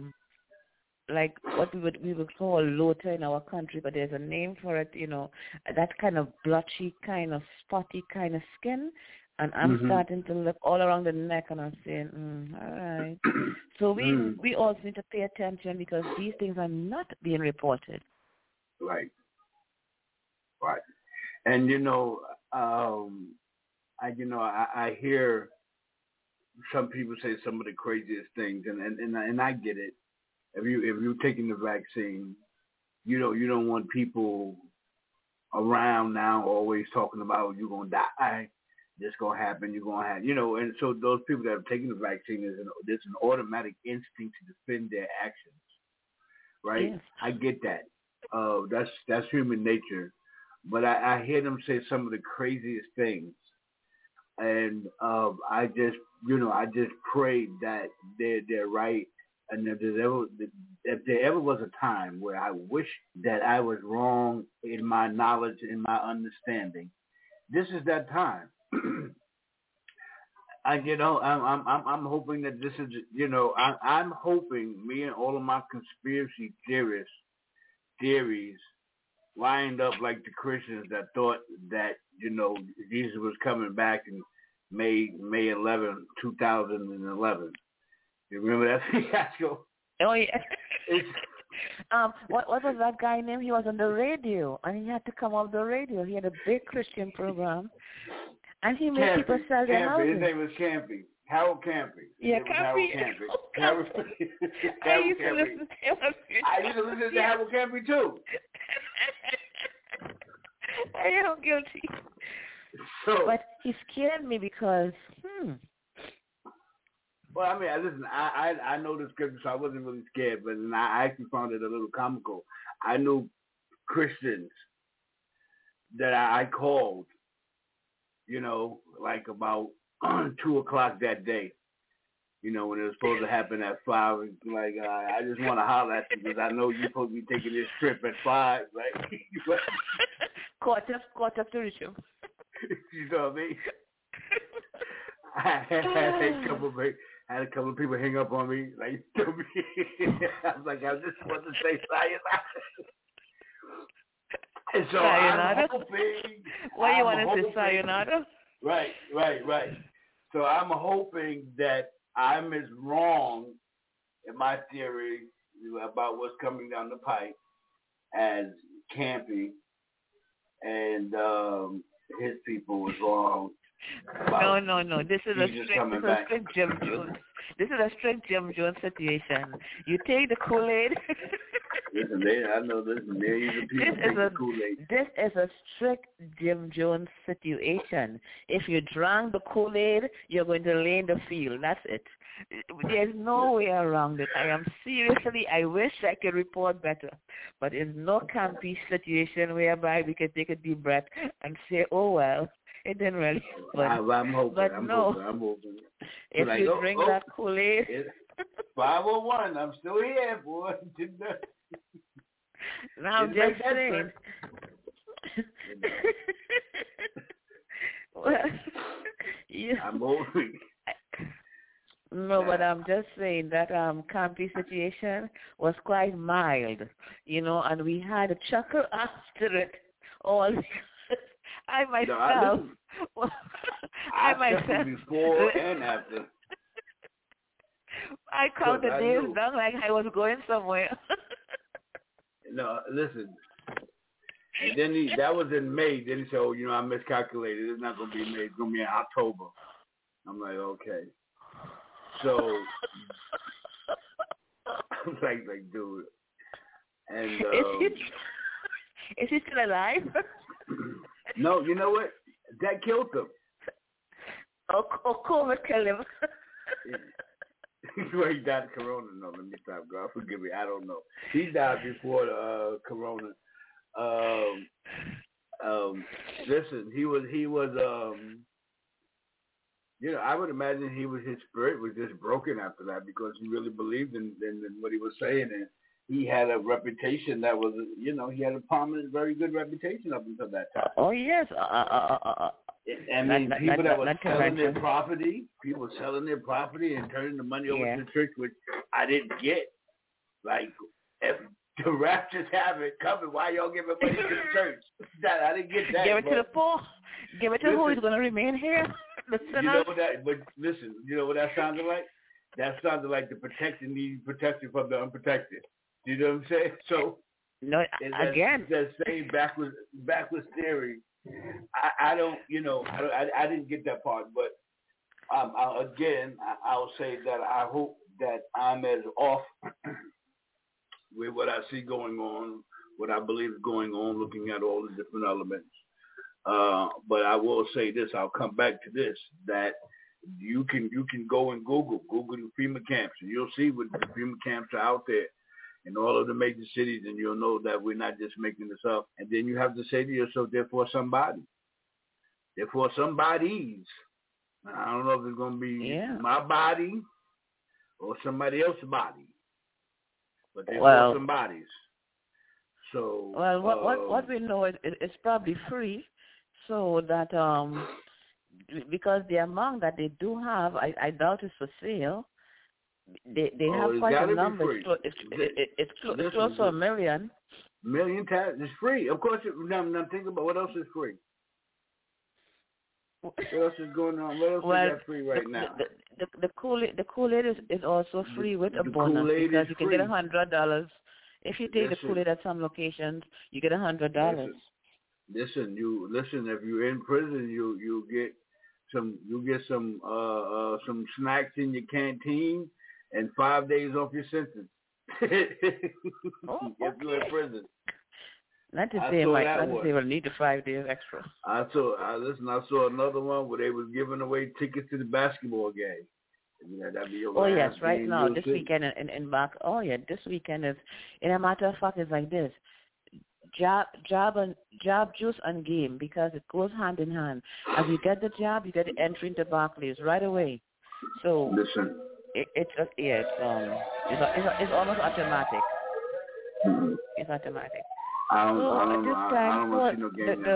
what we would call lota in our country, but there's a name for it, that kind of blotchy, kind of spotty kind of skin. And I'm starting to look all around the neck, and I'm saying, all right. So we also need to pay attention, because these things are not being reported. Right. And I hear some people say some of the craziest things, and I get it. If you're taking the vaccine, you don't want people around now always talking about you're gonna die, this gonna happen, you're gonna have, and so those people that have taken the vaccine, there's an automatic instinct to defend their actions, right? Yes. I get that. That's human nature, but I hear them say some of the craziest things, and I just pray that they're right. And if there ever was a time where I wish that I was wrong in my knowledge, in my understanding, this is that time. I'm hoping that this is, I'm hoping me and all of my conspiracy theories lined up like the Christians that thought that, Jesus was coming back in May 11, 2011. You remember that fiasco? Oh, yeah. What was that guy named? He was on the radio, and he had to come off the radio. He had a big Christian program, and he made people sell their houses. His name was Campy. Harold Campy. Yeah, Campy. I used to listen to him. I used to listen to Harold Campy, too. I am guilty. But he scared me because, Well, I mean, listen, I know the scripture, so I wasn't really scared, but I actually found it a little comical. I knew Christians that I called, like about 2 o'clock that day, when it was supposed to happen at 5. Like, I just want to holler at you because I know you're supposed to be taking this trip at 5, right? Caught up to Richard. You know what I mean? I had a couple of people hang up on me, like, I was like, I just want to say sayonara. And so sayonara? I'm hoping. Why you want to say sayonara? Right. So I'm hoping that I'm as wrong in my theory about what's coming down the pipe as Campy and his people was wrong. No. This is a strict Jim Jones. This is a strict Jim Jones situation. You take the Kool-Aid. Listen, I know this millions of people drink the Kool-Aid. This is a strict Jim Jones situation. If you drank the Kool-Aid, you're going to lay in the field. That's it. There's no way around it. I wish I could report better. But there's no campy situation whereby we could take a deep breath and say, oh, well, it didn't really happen. I'm hoping. I'm hoping. If like, you drink that Kool-Aid. 501, I'm still here, boy. No, I'm just saying. Well, I'm moving. No, but I'm just saying that campy situation was quite mild, and we had a chuckle after it all. I myself, before and after. I counted days down like I was going somewhere. No, listen. And then that was in May. Then he said, "Oh, I miscalculated. It's not going to be May. It's going to be in October." I'm like, okay. So I'm like, dude. And is he still alive? No, you know what? That killed him. Oh, COVID killed him. Well, he died of corona. No, let me stop, God. Forgive me. I don't know. He died before the corona. Listen, he was. I would imagine his spirit was just broken after that because he really believed in what he was saying, and he had a reputation that was, he had a prominent, very good reputation up until that time. Oh yes. People that were selling their property, and turning the money over to the church, which I didn't get. Like, if the raptures have it coming, why y'all giving money to the church? I didn't get that. Give it to the poor. Give it to who is going to remain here. But listen, you know what that sounded like? That sounded like the protecting needing protection from the unprotected. You know what I'm saying? So, again, that same backwards theory. I didn't get that part, but I'll say that I hope that I'm as off with what I see going on, what I believe is going on, looking at all the different elements. But I will say this, I'll come back to this, that you can go and Google the FEMA camps, and you'll see what the FEMA camps are out there in all of the major cities, and you'll know that we're not just making this up. And then you have to say to yourself, therefore somebody's. I don't know if it's going to be my body or somebody else's body, but therefore somebody's. So, what we know is it's probably free, so that because the amount that they do have, I doubt it's for sale. They have quite a number. It's close to 1 million. Times. It's free. Of course, I'm thinking about what else is free. What else is going on? What else is that free right now? The Kool-Aid is also free with a bonus because you can get $100. If you take the Kool-Aid at some locations, you get $100. Listen. If you're in prison, you get some snacks in your canteen and 5 days off your sentence. If you're in prison. Not to say we'll need the 5 days extra. I saw another one where they was giving away tickets to the basketball game. That'd be yes, right now, this weekend in back. Oh, yeah, this weekend is, in a matter of fact, it's like this. Job, juice, and game, because it goes hand in hand. As you get the job, you get the entry into Barclays right away. So, listen. It's almost automatic. Mm-hmm. It's automatic. I don't want to see no game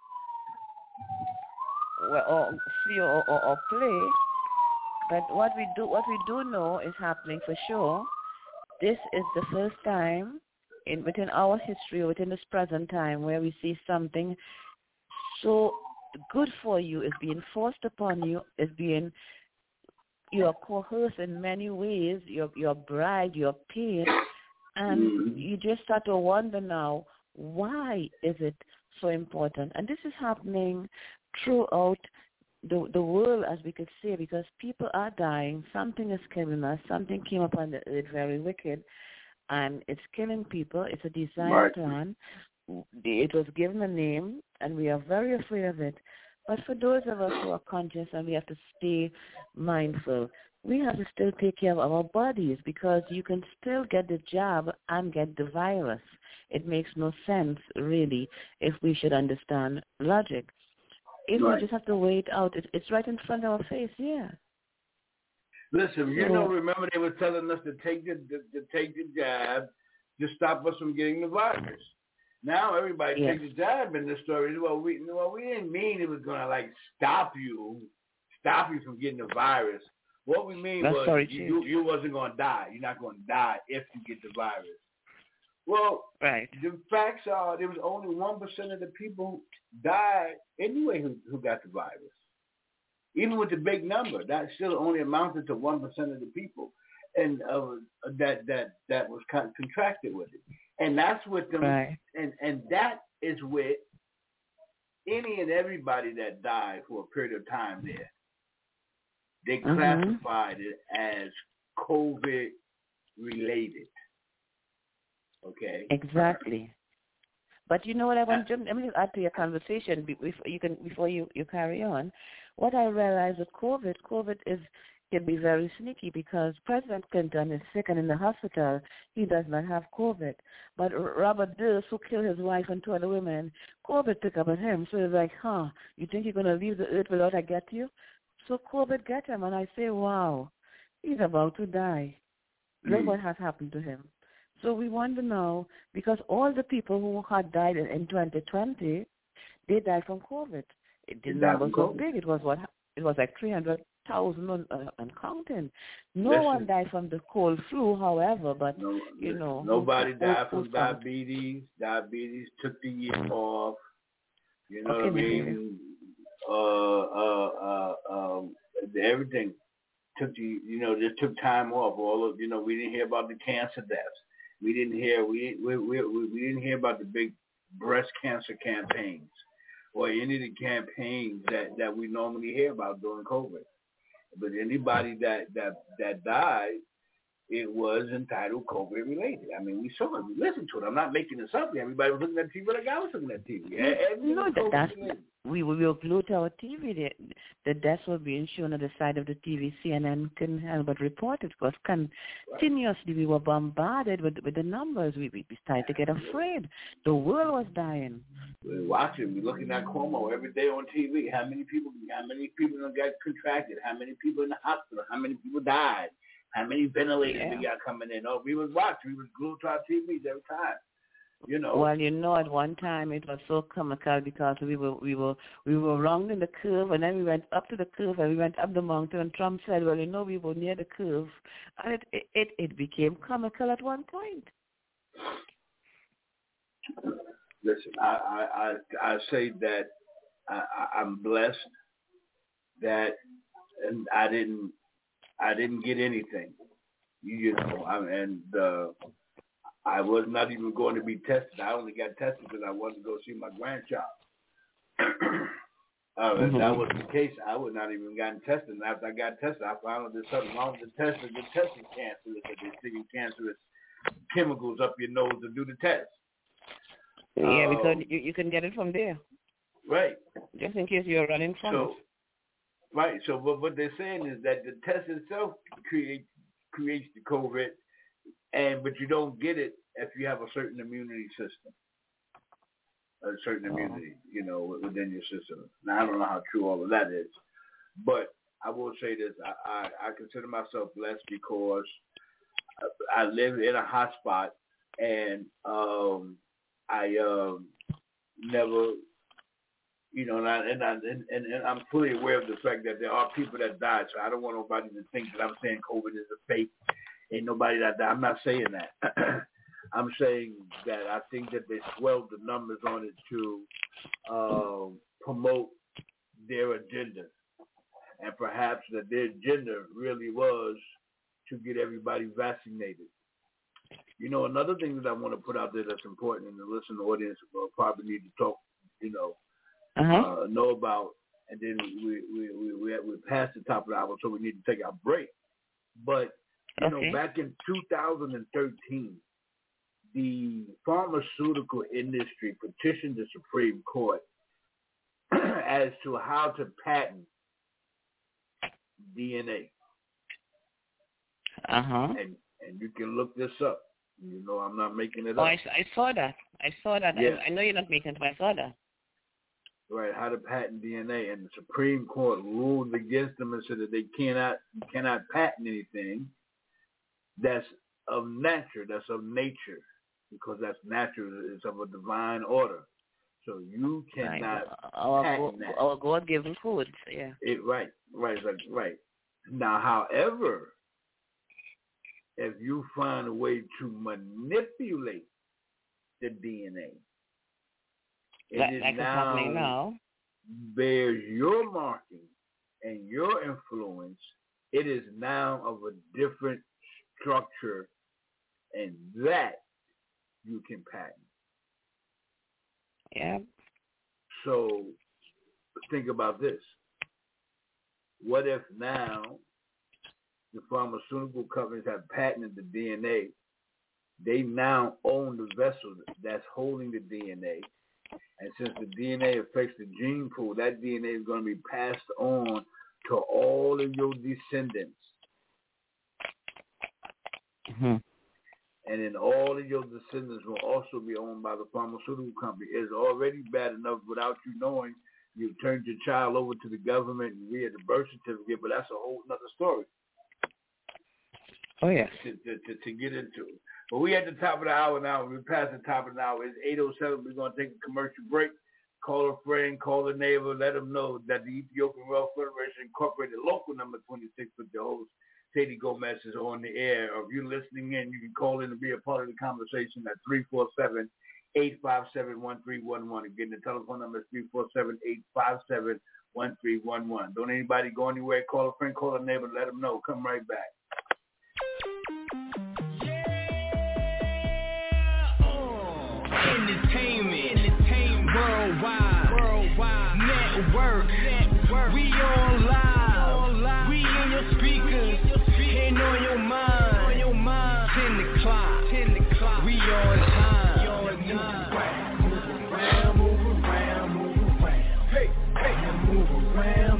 or play. But what we do know is happening for sure. This is the first time within our history, within this present time, where we see something so good for you is being forced upon you, you're coerced in many ways, you're bribed, you're paid, and you just start to wonder now, why is it so important? And this is happening throughout the world, as we could say, because people are dying. Something is killing us. Something came upon the earth very wicked. and it's killing people. It's a design plan. It was given a name, and we are very afraid of it. But for those of us who are conscious and we have to stay mindful, we have to still take care of our bodies, because you can still get the jab and get the virus. It makes no sense, really, if we should understand logic. If we just have to wait out, it's right in front of our face, yeah. Listen, remember they were telling us to take the jab to stop us from getting the virus. Now everybody takes the jab in this story. Well, we didn't mean it was going to stop you from getting the virus. What we mean was you wasn't going to die. You're not going to die if you get the virus. Well, the facts are there was only 1% of the people died anyway who got the virus. Even with the big number, that still only amounted to 1% of the people, and that was contracted with it. And that's with them, and that is with any and everybody that died for a period of time there. They classified it as COVID related. Okay. Exactly. But you know what I want to let me add to your conversation before you carry on. What I realized with COVID can be very sneaky, because President Clinton is sick and in the hospital. He does not have COVID. But Robert Dills, who killed his wife and two other women, COVID took up at him. So he's like, you think you're going to leave the earth without I get you? So COVID got him, and I say, wow, he's about to die. Look what has happened to him. So we wonder now, because all the people who had died in 2020, they died from COVID. The number was so big. It was like 300,000 and counting. No one died from the cold flu, however, but nobody died from diabetes. Diabetes took the year off. You know what I mean? Everything took just took time off. All of we didn't hear about the cancer deaths. We didn't hear about the big breast cancer campaigns or any of the campaigns that we normally hear about during COVID. But anybody that died, it was entitled COVID related. I mean, we saw it, we listened to it. I'm not making this up. Everybody was looking at TV, like I was looking at TV. We were glued to our TV. The deaths were being shown on the side of the TV. CNN couldn't help but report it, because continuously we were bombarded with the numbers. We started to get afraid. The world was dying. We're watching. We're looking at Cuomo every day on TV. How many people got contracted? How many people in the hospital? How many people died? How many ventilators we got coming in? Oh, we was watching. We was glued to our TVs every time. Well, at one time it was so comical, because we were rounding the curve, and then we went up to the curve, and we went up the mountain, and Trump said, well, we were near the curve, and it became comical at one point. Listen, I say that I'm blessed that and I didn't get anything, I was not even going to be tested. I only got tested because I wanted to go see my grandchild. If that was the case, I would not even gotten tested. And after I got tested, I found out there's something wrong with the test. The test is cancerous. They're sticking cancerous chemicals up your nose to do the test. Yeah, because you can get it from there. Right. Just in case you're running from it. Right. So what they're saying is that the test itself creates the COVID, but you don't get it if you have a certain immunity system, a certain immunity, within your system. Now, I don't know how true all of that is, but I will say this. I consider myself blessed because I live in a hot spot, and I never, and I'm fully aware of the fact that there are people that died, so I don't want nobody to think that I'm saying COVID is a fake. Ain't nobody that died. I'm not saying that. I'm saying that I think that they swelled the numbers on it to promote their agenda, and perhaps that their agenda really was to get everybody vaccinated. Another thing that I want to put out there that's important, and the listening audience will probably need to talk, know about, and then we passed the top of the hour, so we need to take our break. But back in 2013, the pharmaceutical industry petitioned the Supreme Court as to how to patent DNA. And you can look this up. You know, I'm not making it up. I saw that. Yes. I know you're not making it up. I saw that. Right, how to patent DNA, and the Supreme Court ruled against them and said that they cannot patent anything that's of nature, because that's natural, it's of a divine order. So you cannot patent that. Our God-given codes, yeah. Right. Now, however, if you find a way to manipulate the DNA, it now bears your marking and your influence. It is now of a different structure, and that you can patent. Yeah. So think about this. What if now the pharmaceutical companies have patented the DNA? They now own the vessel that's holding the DNA. And since the DNA affects the gene pool, that DNA is going to be passed on to all of your descendants. Mm-hmm. And then all of your descendants will also be owned by the pharmaceutical company. It's already bad enough without you knowing. You've turned your child over to the government via the birth certificate, but that's a whole other story. Oh, yeah. To get into it. But we at the top of the hour now. We're past the top of the hour. It's 8:07. We're going to take a commercial break. Call a friend, call a neighbor, let them know that the Ethiopian Wealth Federation Incorporated local number 26 with your host, Sadie Gomez, is on the air. Or if you're listening in, you can call in and be a part of the conversation at 347-857-1311. Again, the telephone number is 347-857-1311. Don't anybody go anywhere. Call a friend, call a neighbor, let them know. Come right back. Entertainment, worldwide network. We online. We in your speakers, and on your mind. 10 o'clock. We on time. Move around. Hey, now move around.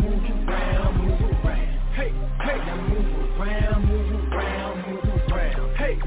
Hey, now move around. Hey.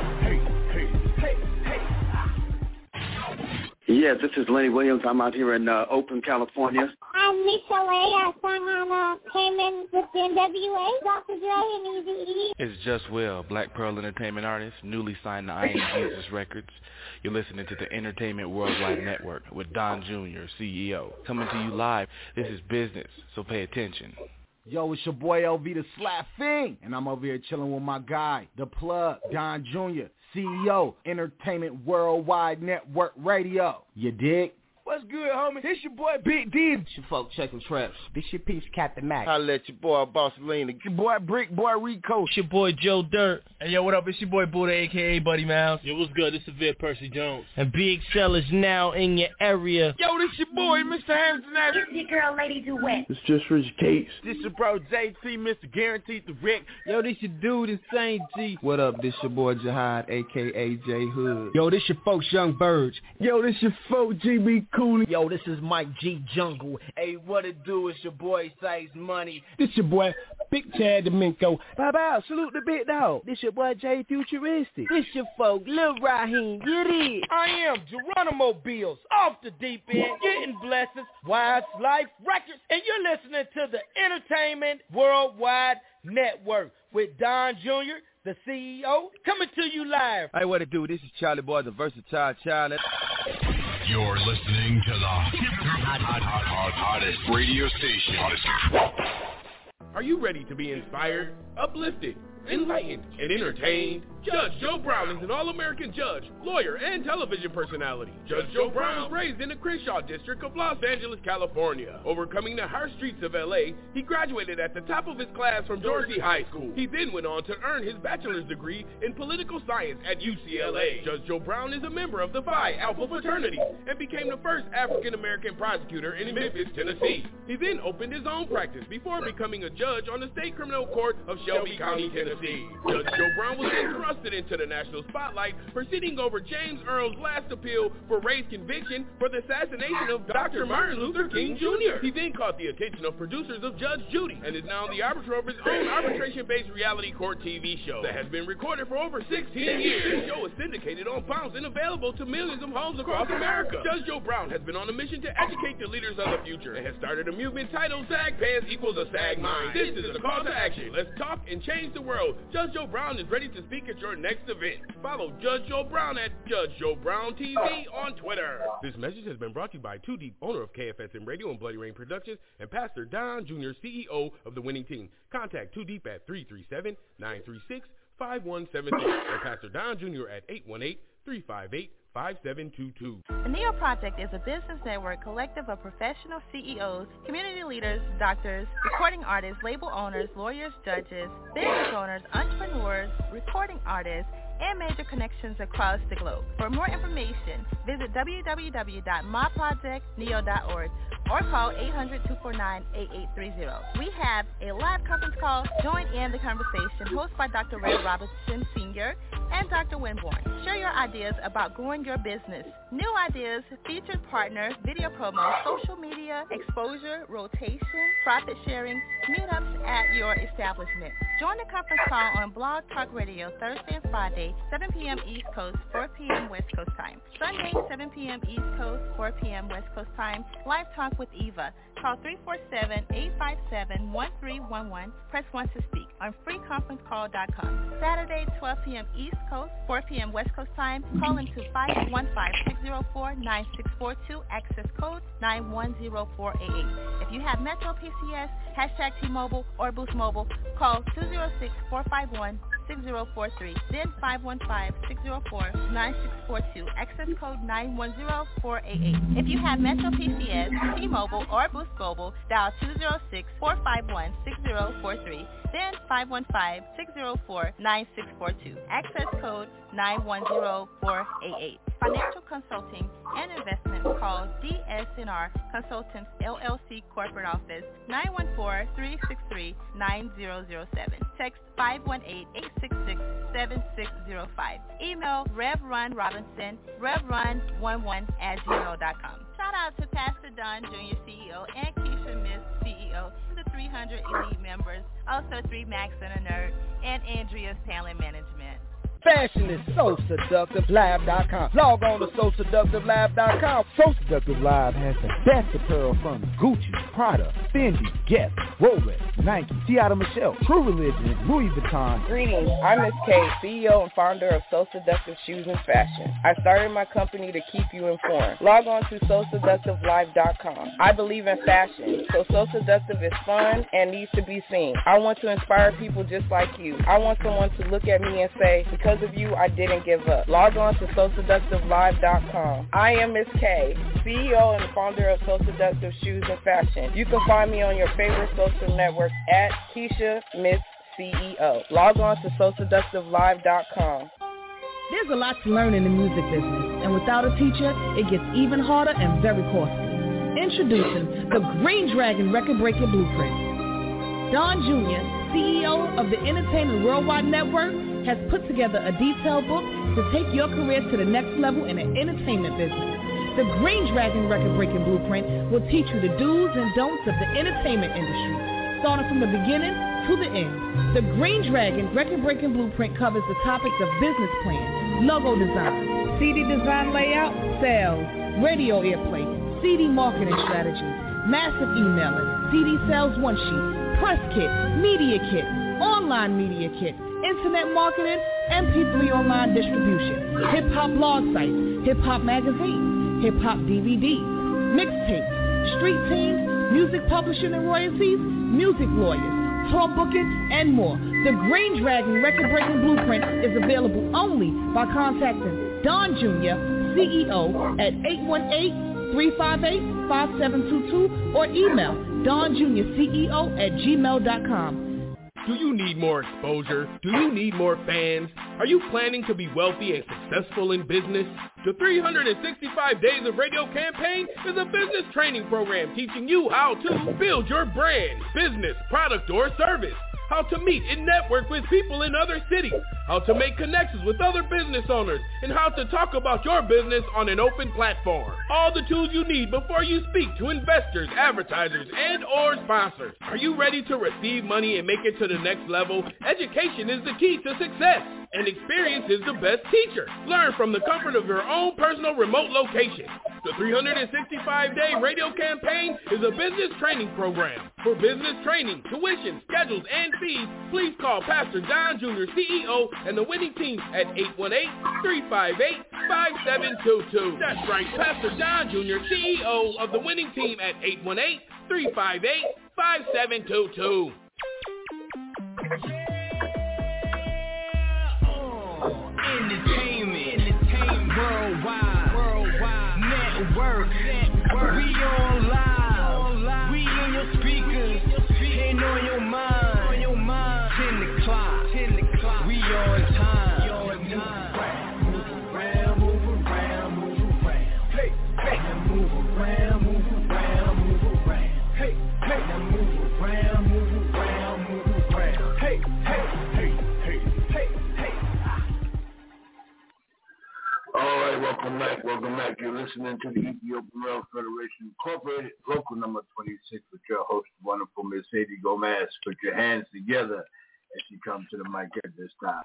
Yes, this is Lenny Williams. I'm out here in Oakland, California. I'm Lisa Ray. I sang on Payment with the NWA, Dr. Dre, and Eazy-E. It's Just Will, Black Pearl Entertainment artist, newly signed to I Am Jesus Records. You're listening to the Entertainment Worldwide Network with Don Jr., CEO. Coming to you live. This is business, so pay attention. Yo, it's your boy LV the Slap Fiend, and I'm over here chilling with my guy, the plug, Don Jr., CEO, Entertainment Worldwide Network Radio. You dig? What's good, homie? This your boy Big D. It's your folk checking traps. This your piece, Captain Mac. I let your boy Boss Lena. Your boy Brick Boy Rico. It's your boy Joe Dirt. Hey, yo, what up? It's your boy Buddha, a.k.a. Buddy Mouse. Yo, what's good? This is Vic Percy Jones. And Big Cell is now in your area. Yo, this your boy, Mr. Hampton. This your girl, Lady Duet. It's just Rich Cates. This your bro, JT, Mr. Guaranteed the Rick. Yo, this your dude, Insane G. What up? This your boy Jihad, a.k.a. J Hood. Yo, this your folks Young Birds. Yo, this your folk GB Cooley. Yo, this is Mike G Jungle. Hey, what it do? It's your boy Size Money. This your boy Big Chad Domingo. Bye-bye, salute the big dog. This your boy Jay Futuristic. This your folk Lil Raheem. Get it. I am Geronimo Bills, off the deep end, getting blessings, Wise Life Records, and you're listening to the Entertainment Worldwide Network with Don Jr., the CEO, coming to you live. Hey, what it do? This is Charlie Boy, the versatile child. You're listening to the hottest radio station. Are you ready to be inspired, uplifted, enlightened, and entertained? Judge Joe Brown is an all-American judge, lawyer, and television personality. Judge Joe Brown was raised in the Crenshaw district of Los Angeles, California. Overcoming the harsh streets of L.A., he graduated at the top of his class from Dorsey High School. He then went on to earn his bachelor's degree in political science at UCLA. Judge Joe Brown is a member of the Phi Alpha fraternity and became the first African-American prosecutor in Memphis, Tennessee. He then opened his own practice before becoming a judge on the State Criminal Court of Shelby County, Tennessee. Tennessee. Judge Joe Brown was then thrusted into the national spotlight, proceeding over James Earl's last appeal for race conviction for the assassination of Dr. Martin Luther King Jr. He then caught the attention of producers of Judge Judy and is now the arbiter of his own arbitration-based reality court TV show that has been recorded for over 16 years. The show is syndicated on Bounce and available to millions of homes across America. Judge Joe Brown has been on a mission to educate the leaders of the future and has started a movement titled Sag Pants Equals a Sag Mind. This is a call to action. Let's talk and change the world. Judge Joe Brown is ready to speak at your next event. Follow Judge Joe Brown at Judge Joe Brown TV on Twitter. This message has been brought to you by Too Deep, owner of KFSM Radio and Bloody Rain Productions, and Pastor Don Jr., CEO of the winning team. Contact Too Deep at 337-936-5172 or Pastor Don Jr. at 818-358-5722. The NEO Project is a business network collective of professional CEOs, community leaders, doctors, recording artists, label owners, lawyers, judges, business owners, entrepreneurs, recording artists, and major connections across the globe. For more information, visit www.myprojectneo.org or call 800-249-8830. We have a live conference call. Join in the conversation hosted by Dr. Ray Robinson Sr. and Dr. Winborn. Share your ideas about growing your business. New ideas, featured partner, video promo, social media, exposure, rotation, profit sharing, meetups at your establishment. Join the conference call on Blog Talk Radio Thursday and Friday, 7 p.m. East Coast, 4 p.m. West Coast time. Sunday, 7 p.m. East Coast, 4 p.m. West Coast time. Live Talk with Eva. Call 347-857-1311. Press 1 to speak on freeconferencecall.com. Saturday, 12 p.m. East Coast, 4 p.m. West Coast time. Call into 515-604-9642. Access code 910488. If you have Metro PCS, hashtag T-Mobile, or Boost Mobile, call 206-451-6043, then 515-604-9642, access code 910488. If you have Metro PCS, T-Mobile, or Boost Mobile, dial 206-451-6043, then 515-604-9642, access code 910488. Financial consulting and investment, call DSNR Consultants LLC Corporate Office 914-363-9007. Text 518-866-7605. Email Rev. Robinson, revrun11@gmail.com. Shout out to Pastor Don Jr., CEO, and Keisha Miss, CEO, the 300 elite members, also 3 Max and a Nerd, and Andrea's Talent Management. Fashion is SoSeductiveLive.com. Log on to SoSeductiveLive.com. So Seductive Live has the best apparel from Gucci, Prada, Fendi, Guess, Rolex, Nike, Seattle Michelle, True Religion, Louis Vuitton. Greetings, I'm Miss K, CEO and founder of So Seductive Shoes and Fashion. I started my company to keep you informed. Log on to SoSeductiveLive.com. I believe in fashion, so Seductive is fun and needs to be seen. I want to inspire people just like you. I want someone to look at me and say, because of you, I didn't give up. Log on to SoSeductiveLive.com. I am Miss K, CEO and founder of So Seductive Shoes and Fashion. You can find me on your favorite social networks at Keisha Miss CEO. Log on to SoSeductiveLive.com. There's a lot to learn in the music business, and without a teacher, it gets even harder and very costly. Introducing the Green Dragon Record-Breaking Blueprint. Don Jr., CEO of the Entertainment Worldwide Network, has put together a detailed book to take your career to the next level in the entertainment business. The Green Dragon Record-Breaking Blueprint will teach you the do's and don'ts of the entertainment industry, starting from the beginning to the end. The Green Dragon Record-Breaking Blueprint covers the topics of business plan, logo design, CD design layout, sales, radio airplay, CD marketing strategies, massive emailing, CD sales one-sheet, press kit, media kit, online media kit, internet marketing, MP3 online distribution, hip-hop blog sites, hip-hop magazines, hip-hop DVDs, mixtapes, street teams, music publishing and royalties, music lawyers, tour booking, and more. The Green Dragon Record-Breaking Blueprint is available only by contacting Don Jr., CEO at 818-358-5722 or email donjrceo@gmail.com. Do you need more exposure? Do you need more fans? Are you planning to be wealthy and successful in business? The 365 Days of Radio campaign is a business training program teaching you how to build your brand, business, product, or service. how to meet and network with people in other cities, how to make connections with other business owners, and how to talk about your business on an open platform. All the tools you need before you speak to investors, advertisers, and or sponsors. Are you ready to receive money and make it to the next level? Education is the key to success, and experience is the best teacher. Learn from the comfort of your own personal remote location. The 365-day radio campaign is a business training program. For business training, tuition, schedules, and fees, please call Pastor Don Jr., CEO, and the winning team at 818-358-5722. That's right, Pastor Don Jr., CEO of the winning team at 818-358-5722. Entertainment, worldwide, network, we online, we in your speakers, ain't on your mind, 10 o'clock, we on time. Move around, hey, move around, hey, move around, hey, All right, welcome back. You're listening to the Ethiopian Rail Federation Incorporated, local number 26, with your host, wonderful Miss Sadie Gomez. Put your hands together as you come to the mic at this time.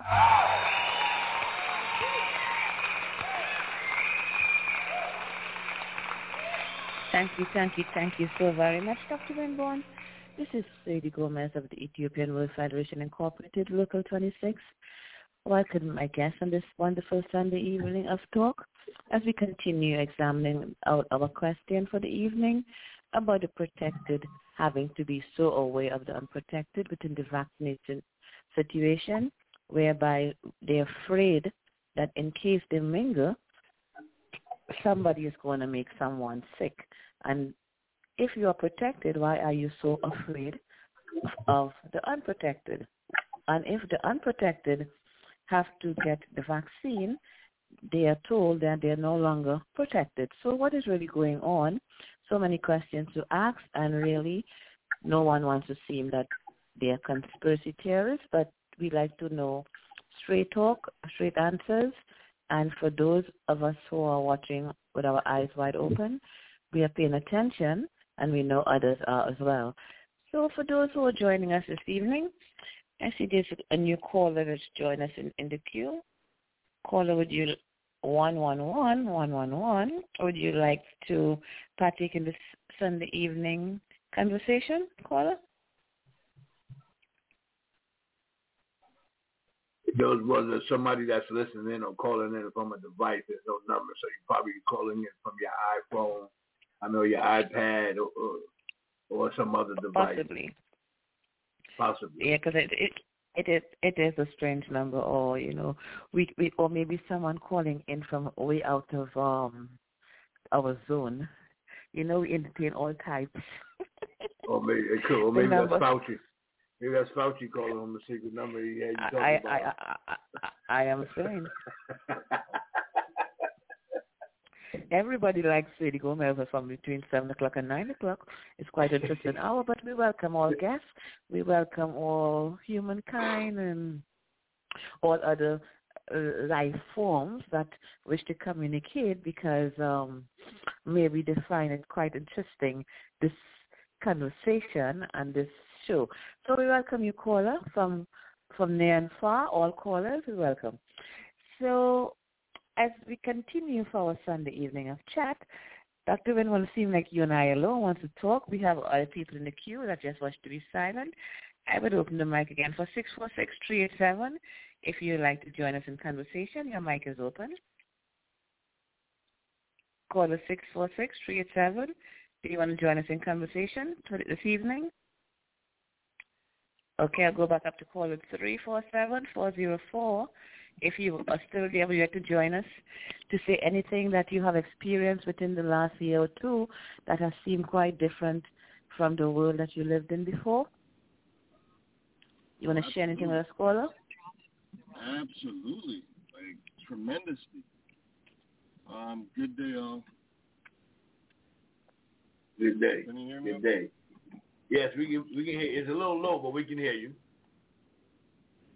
Thank you so very much, Dr. Winborn. This is Sadie Gomez of the Ethiopian World Federation Incorporated, Local 26. Welcome, my guests, on this wonderful Sunday evening of talk as we continue examining out our question for the evening about the protected having to be so aware of the unprotected within the vaccination situation, whereby they're afraid that in case they mingle, somebody is going to make someone sick. And if you are protected, why are you so afraid of the unprotected? And if the unprotected have to get the vaccine, they are told that they are no longer protected. So what is really going on? So many questions to ask, and really no one wants to seem that they are conspiracy theorists, but we like to know straight talk, straight answers. And for those of us who are watching with our eyes wide open, we are paying attention, and we know others are as well. So for those who are joining us this evening, I see there's a new caller that's joined us in the queue. Caller, would you 111? Would you like to partake in this Sunday evening conversation, caller? Those was somebody that's listening in or calling in from a device. There's no number, so you're probably calling in from your iPhone, your iPad, or some other device. Possibly. Yeah, because it is a strange number, or we or maybe someone calling in from way out of our zone. We entertain all types. Or maybe it could. Or maybe that's Fauci. Maybe that's Fauci calling on the secret number he had you talking about. I am saying. Everybody likes Sadie Gomez from between 7 o'clock and 9 o'clock. It's quite an interesting hour, but we welcome all guests. We welcome all humankind and all other life forms that wish to communicate, because maybe they find it quite interesting, this conversation and this show. So we welcome you, caller, from near and far. All callers, we welcome. So as we continue for our Sunday evening of chat, Dr. Wynn will seem like you and I alone want to talk. We have other people in the queue that just want to be silent. I would open the mic again for 646-387. If you'd like to join us in conversation, your mic is open. Caller 646-387. Do you want to join us in conversation this evening? Okay, I'll go back up to caller 347-404. If you are still there, would you like to join us to say anything that you have experienced within the last year or two that has seemed quite different from the world that you lived in before? You want to share anything with us, caller? Absolutely. Tremendously. Good day, all. Good day. Can you hear me? Good day. Yes, we can hear you. It's a little low, but we can hear you.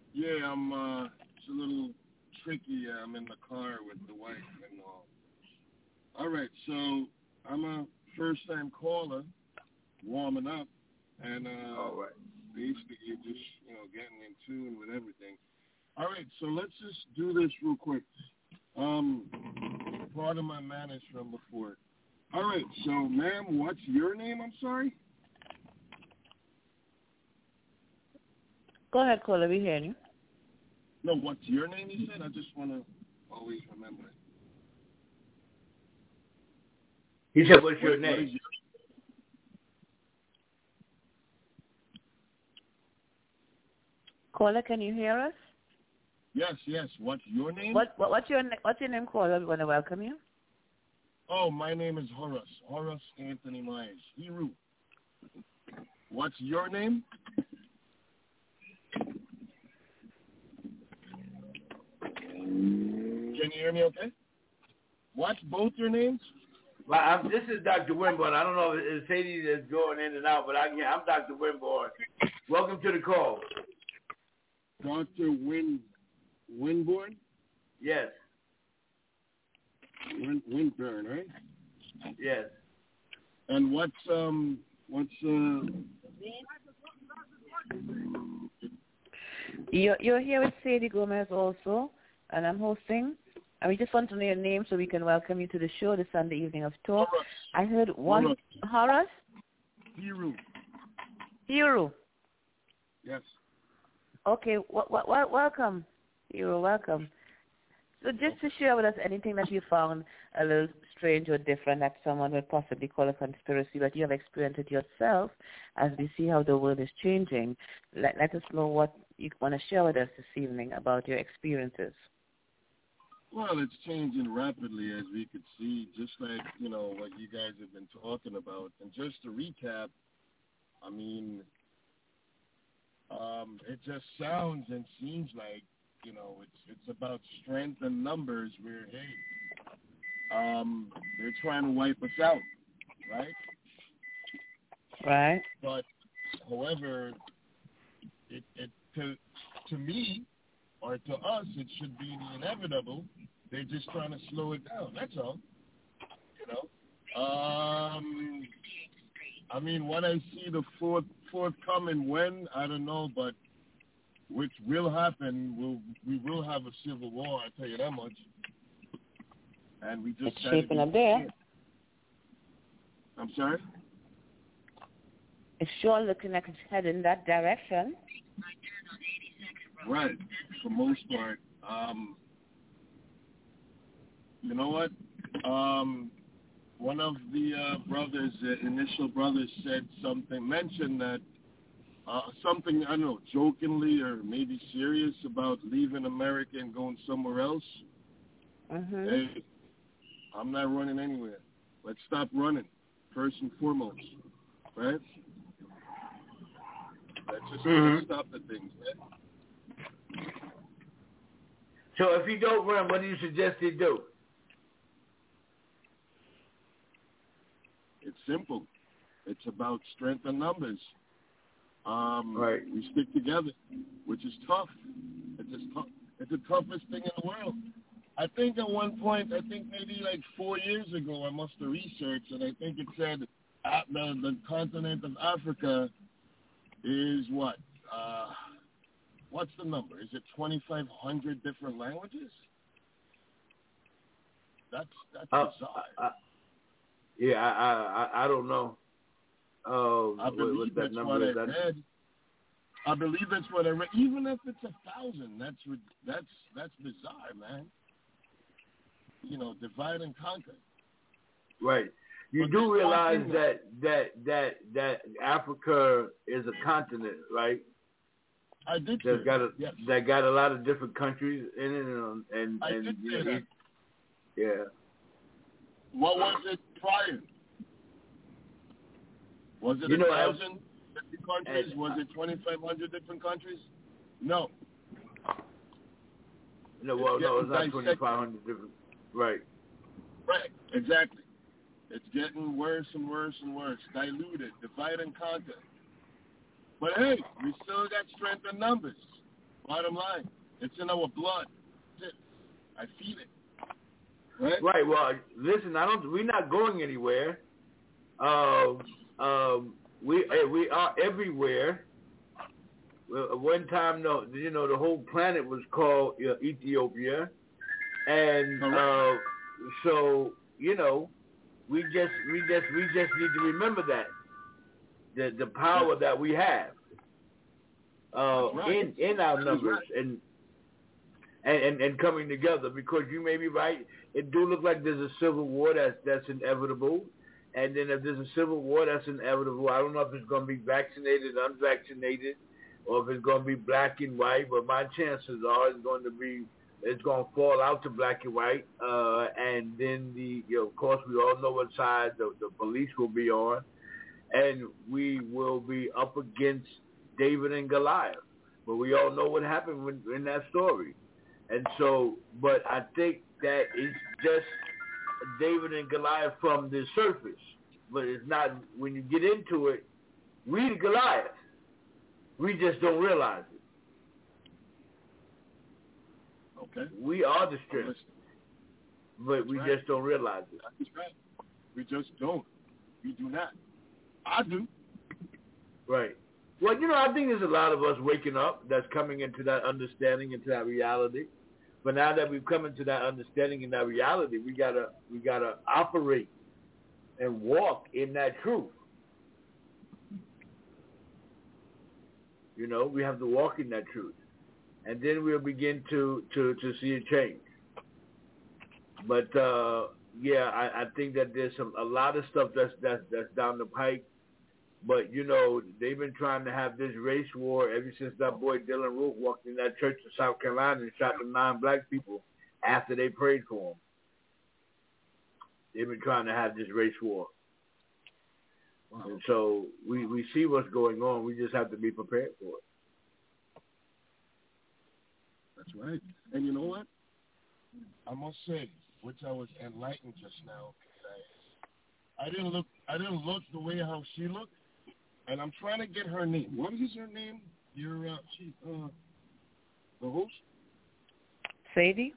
Yeah, I'm. It's a little tricky. I'm in the car with the wife and all. All right, so I'm a first-time caller, warming up, and all right. Basically just getting in tune with everything. All right, so let's just do this real quick. Part of my manners from before. All right, so ma'am, what's your name? I'm sorry. Go ahead, caller. We hear you. No, what's your name? You said. I just want to always remember it. He said, "What's your name?" Caller, can you hear us? Yes. What's your name? What's your name, caller? We want to welcome you. Oh, my name is Horace Anthony Myers. Hiru. What's your name? Can you hear me okay? What's both your names? Well, this is Dr. Winborn. I don't know if Sadie is going in and out, but I'm Dr. Winborn. Welcome to the call. Dr. Winborn? Yes. Winburn, right? Yes. And what's You're here with Sadie Gomez also, and I'm hosting. And we just want to know your name so we can welcome you to the show, the Sunday evening of talk. Horace. I heard one Horace. Hiru. Yes. Okay. Welcome, Hiru. Welcome. So just to share with us anything that you found a little strange or different that someone would possibly call a conspiracy, but you have experienced it yourself as we see how the world is changing. Let us know what you want to share with us this evening about your experiences. Well, it's changing rapidly, as we could see, just like, what you guys have been talking about. And just to recap, I mean, it just sounds and seems like, it's about strength and numbers where, they're trying to wipe us out, right? Right. But, however, it to me, or to us, it should be the inevitable. They're just trying to slow it down. That's all. I mean, when I see the forthcoming, when, I don't know, but which will happen, we will have a civil war, I tell you that much. And we just it's shaping up there. I'm sorry? It's sure looking like it's heading in that direction. Right, for most part. You know what? One of the brothers, initial brothers, mentioned that something, I don't know, jokingly or maybe serious about leaving America and going somewhere else. Mm-hmm. Hey, I'm not running anywhere. Let's stop running, first and foremost, right? Let's just stop the things, right? So if you don't run, what do you suggest you do? It's simple. It's about strength and numbers. Right. We stick together, which is tough. It's the toughest thing in the world. I think at one point, maybe like 4 years ago, I must have researched, and I think it said the continent of Africa is what? What's the number? Is it 2,500 different languages? That's bizarre. I don't know. I believe that's what I read. I believe that's what I read. Even if it's 1,000, that's bizarre, man. Divide and conquer. Right. You do realize that Africa is a continent, right? I did. That got a lot of different countries in it, and I did say that. Yeah. What was it prior? Was it 1,000 countries? Was it 2,500 different countries? No. No, it's not 2,500 different. Right. Right. Exactly. It's getting worse and worse and worse. Diluted, divide and conquer. But hey, we still got strength in numbers. Bottom line, it's in our blood. That's it. I feel it. Right. Well, listen. We're not going anywhere. We are everywhere. One time, the whole planet was called Ethiopia, and so we just need to remember that the power that we have in our numbers and coming together, because you may be right. It do look like there's a civil war that's inevitable. And then if there's a civil war that's inevitable, I don't know if it's going to be vaccinated, unvaccinated, or if it's going to be black and white. But my chances are it's going to fall out to black and white. And then of course, we all know what side the police will be on. And we will be up against David and Goliath. But we all know what happened in that story. And so, but I think that it's just David and Goliath from the surface, but it's not. When you get into it, we the Goliath. We just don't realize it. Okay. We are the strength, but we just don't realize it. That's right. We just don't. We do not. I do. Right. Well, I think there's a lot of us waking up that's coming into that understanding, into that reality. But now that we've come into that understanding and that reality, we gotta operate and walk in that truth. We have to walk in that truth, and then we'll begin to see a change. But I think that there's a lot of stuff that's down the pike. But, they've been trying to have this race war ever since that boy Dylan Roof walked in that church in South Carolina and shot the 9 black people after they prayed for him. They've been trying to have this race war. Wow. And so we see what's going on. We just have to be prepared for it. That's right. And you know what? I must say, which I was enlightened just now, I didn't look the way how she looked. And I'm trying to get her name. What is her name? Your the host? Sadie.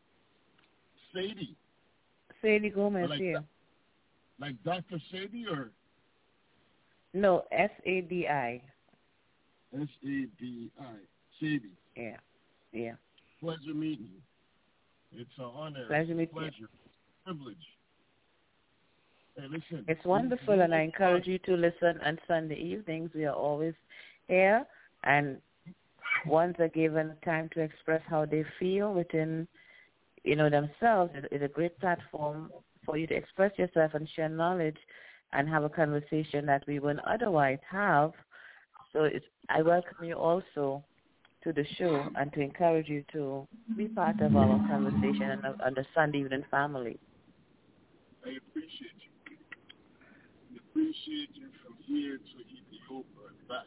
Sadie Gomez, like, like Dr. Sadie or? No, S-A-D-I. S-A-D-I. Sadie. Yeah. Pleasure meeting you. It's an honor. Pleasure meeting you. Privilege. Hey, listen. It's wonderful, and I encourage you to listen on Sunday evenings. We are always here, and ones are given time to express how they feel within, themselves. It's a great platform for you to express yourself and share knowledge and have a conversation that we wouldn't otherwise have. So I welcome you also to the show and to encourage you to be part of our conversation and the Sunday evening family. I appreciate you. Appreciate you from here to Ethiopia and back.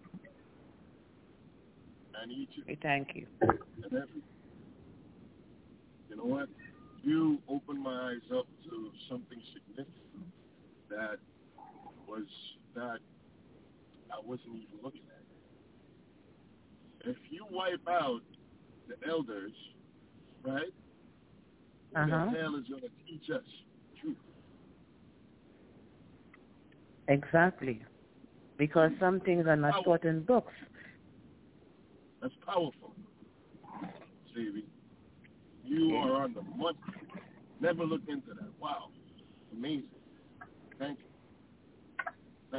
And Egypt. We thank you. And everything. You know what? You opened my eyes up to something significant that I wasn't even looking at. If you wipe out the elders, right? What the hell is going to teach us truth? Exactly. Because some things are not taught in books. That's powerful. Stevie. You are on the money. Never looked into that. Wow. Amazing. Thank you.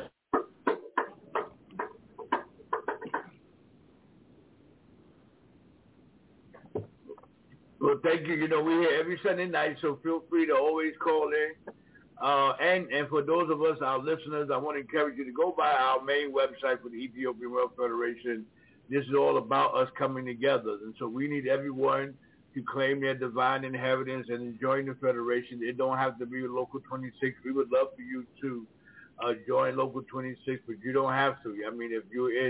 Well, thank you. We're here every Sunday night, so feel free to always call in. And for those of us, our listeners, I want to encourage you to go by our main website for the Ethiopian World Federation. This is all about us coming together. And so we need everyone to claim their divine inheritance and join the Federation. It don't have to be Local 26. We would love for you to join Local 26, but you don't have to. I mean, if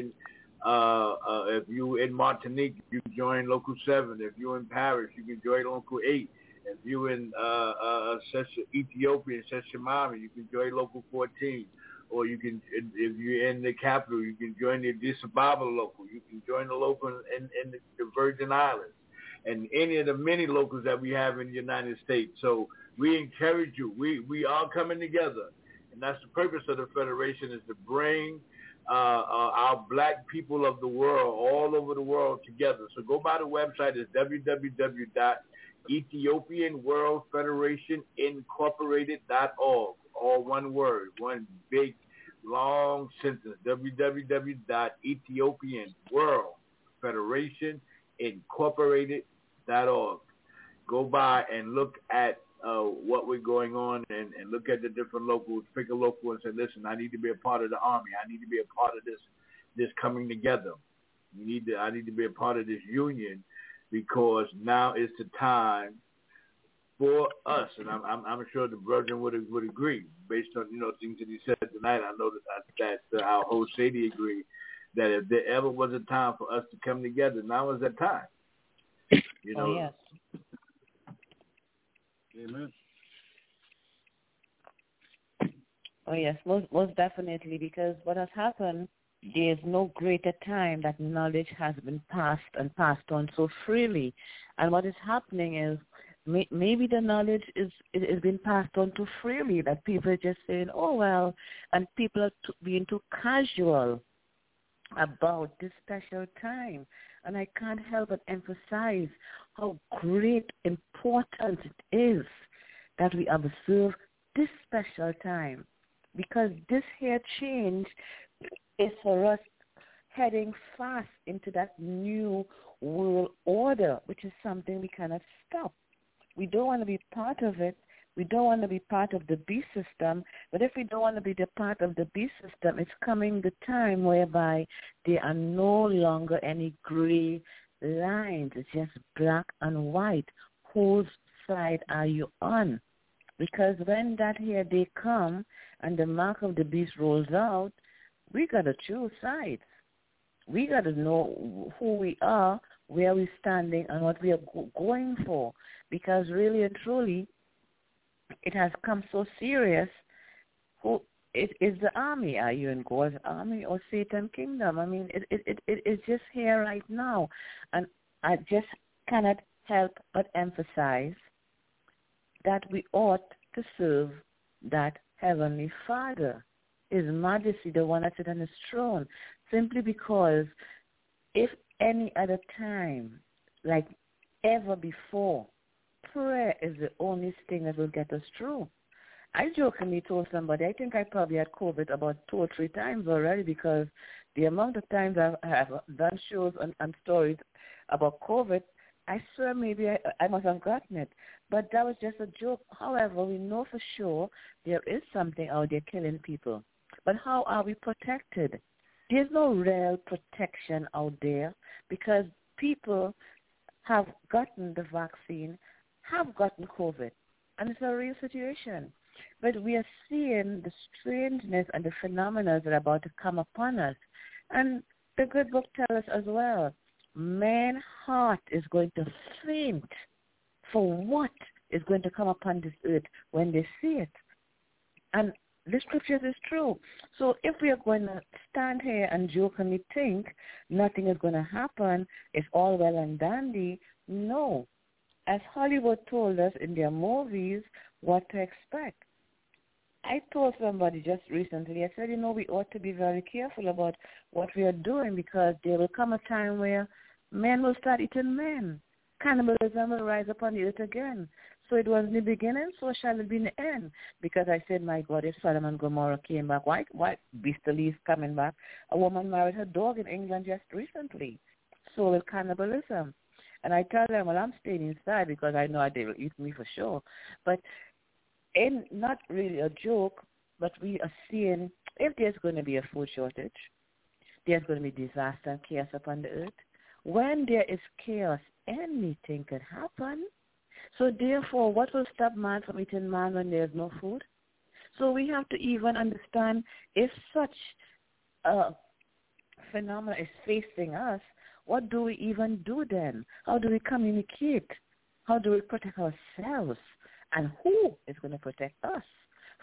you're in Martinique, you can join Local 7. If you're in Paris, you can join Local 8. If you're in Ethiopia, Sheshimami, you can join Local 14. or you can, if you're in the capital, you can join the Addis Ababa local. You can join the local in the Virgin Islands and any of the many locals that we have in the United States. So we encourage you. We are coming together, and that's the purpose of the Federation, is to bring our black people of the world, all over the world, together. So go by the website. It's www.EthiopianWorldFederationIncorporated.org. All one word, one big, long sentence. www.EthiopianWorldFederationIncorporated.org. Go by and look at what we're going on and look at the different locals, pick a local and say, listen, I need to be a part of the Army. I need to be a part of this coming together. I need to be a part of this union, because now is the time for us. And I'm sure the Virgin would agree based on, things that he said tonight. I know that our host Sadie agreed that if there ever was a time for us to come together, now is that time. Oh, yes. Amen. Oh, yes, most definitely, because what has happened, there's no greater time that knowledge has been passed on so freely. And what is happening is maybe the knowledge is being passed on too freely, that people are just saying, oh, well, and people are being too casual about this special time. And I can't help but emphasize how great importance it is that we observe this special time, because this here change is for us heading fast into that new world order, which is something we cannot stop. We don't want to be part of it. We don't want to be part of the beast system. But if we don't want to be the part of the beast system, it's coming the time whereby there are no longer any gray lines. It's just black and white. Whose side are you on? Because when that here day come and the mark of the beast rolls out, we got to choose sides. We got to know who we are, where we're standing, and what we are going for. Because really and truly, it has come so serious. Who is the army? Are you in God's army or Satan's kingdom? I mean, it's just here right now. And I just cannot help but emphasize that we ought to serve that Heavenly Father, His Majesty, the one that sits on His throne, simply because if any other time, like ever before, prayer is the only thing that will get us through. I jokingly told somebody, I think I probably had COVID about 2 or 3 times already, because the amount of times I have done shows and stories about COVID, I swear maybe I must have gotten it. But that was just a joke. However, we know for sure there is something out there killing people. But how are we protected? There's no real protection out there, because people have gotten the vaccine, have gotten COVID, and it's a real situation. But we are seeing the strangeness and the phenomena that are about to come upon us. And the good book tells us as well, man's heart is going to faint for what is going to come upon this earth when they see it. And the scriptures is true. So if we are going to stand here and jokingly think nothing is going to happen, it's all well and dandy, no. As Hollywood told us in their movies what to expect. I told somebody just recently, I said, we ought to be very careful about what we are doing, because there will come a time where men will start eating men. Cannibalism will rise upon the earth again. So it was in the beginning, so shall it be in the end. Because I said, my God, if Sodom and Gomorrah came back, why beastly is coming back? A woman married her dog in England just recently. So will cannibalism. And I tell them, well, I'm staying inside because I know they will eat me for sure. But not really a joke, but we are seeing if there's going to be a food shortage, there's going to be disaster and chaos upon the earth. When there is chaos, anything can happen. So therefore, what will stop man from eating man when there's no food? So we have to even understand if such a phenomenon is facing us, what do we even do then? How do we communicate? How do we protect ourselves? And who is going to protect us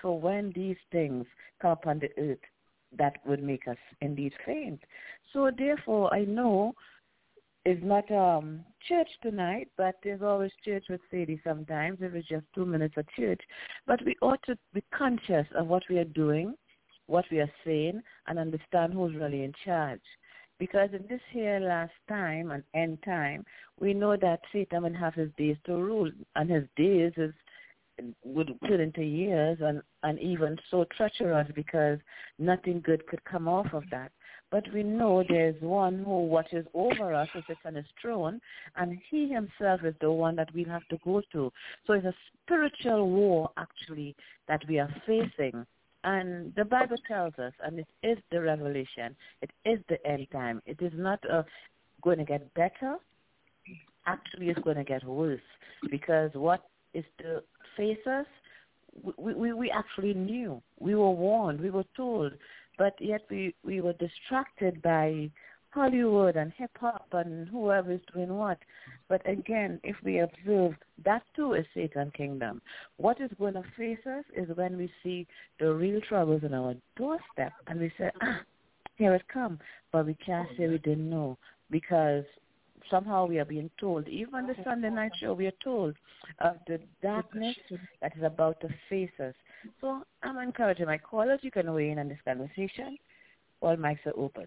for when these things come upon the earth that would make us indeed faint. So therefore, I know it's not church tonight, but there's always church with Sadie sometimes. It was just 2 minutes of church. But we ought to be conscious of what we are doing, what we are saying, and understand who's really in charge. Because in this here last time and end time, we know that Satan will have his days to rule, and his days would turn into years, and even so treacherous, because nothing good could come off of that. But we know there's one who watches over us, who sits on his throne, and he himself is the one that we'll have to go to. So it's a spiritual war, actually, that we are facing. And the Bible tells us, and it is the revelation, it is the end time. It is not going to get better. Actually, it's going to get worse, because what is to face us, we actually knew. We were warned. We were told. But yet we were distracted by Hollywood and hip-hop and whoever is doing what. But again, if we observe, that too is Satan's kingdom. What is going to face us is when we see the real troubles in our doorstep, and we say, here it comes. But we can't say we didn't know, because somehow we are being told. Even on the Sunday night show, we are told of the darkness that is about to face us. So I'm encouraging my callers. You can weigh in on this conversation. All mics are open.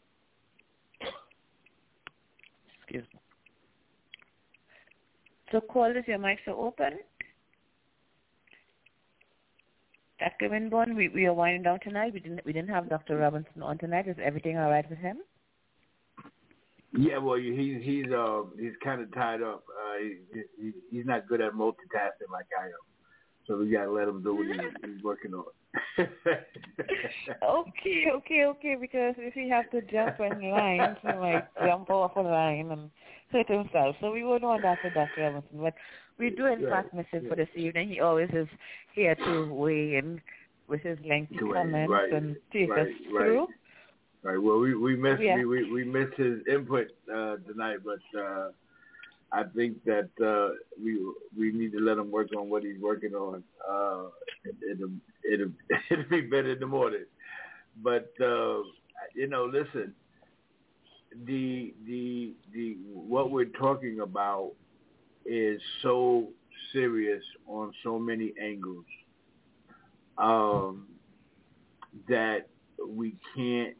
Excuse me. So callers, your mics are open. Dr. Winborn, we are winding down tonight. We didn't have Dr. Robinson on tonight. Is everything all right with him? Yeah, well, he's kind of tied up. He's not good at multitasking like I am. So we gotta let him do what he's working on. Okay. Because if he has to jump in line, he might jump off a line and hurt himself. So we wouldn't want that for Dr. Robinson. But we do in fact miss him for this evening. He always is here to weigh in with his lengthy comments and take us through. Right. Well, we missed his input tonight, but I think that we need to let him work on what he's working on. It'll be better in the morning. But listen, the what we're talking about is so serious on so many angles that we can't.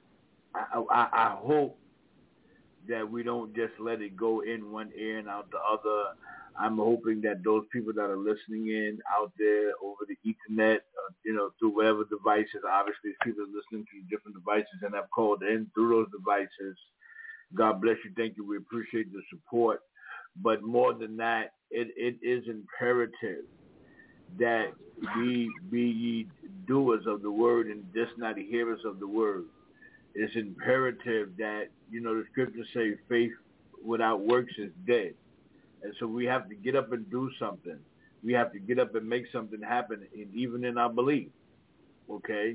I hope that we don't just let it go in one ear and out the other. I'm hoping that those people that are listening in out there over the Ethernet, through whatever devices, obviously people are listening to different devices and have called in through those devices. God bless you. Thank you. We appreciate the support. But more than that, it is imperative that we be ye doers of the word and just not hearers of the word. It's imperative that, the scriptures say faith without works is dead. And so we have to get up and do something. We have to get up and make something happen, even in our belief, okay?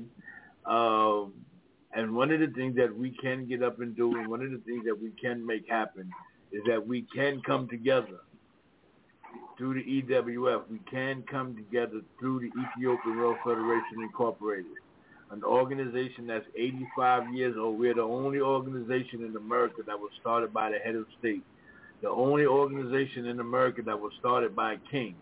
And one of the things that we can get up and do, and one of the things that we can make happen, is that we can come together through the EWF. We can come together through the Ethiopian World Federation Incorporated, an organization that's 85 years old. We're the only organization in America that was started by the head of state, the only organization in America that was started by a king,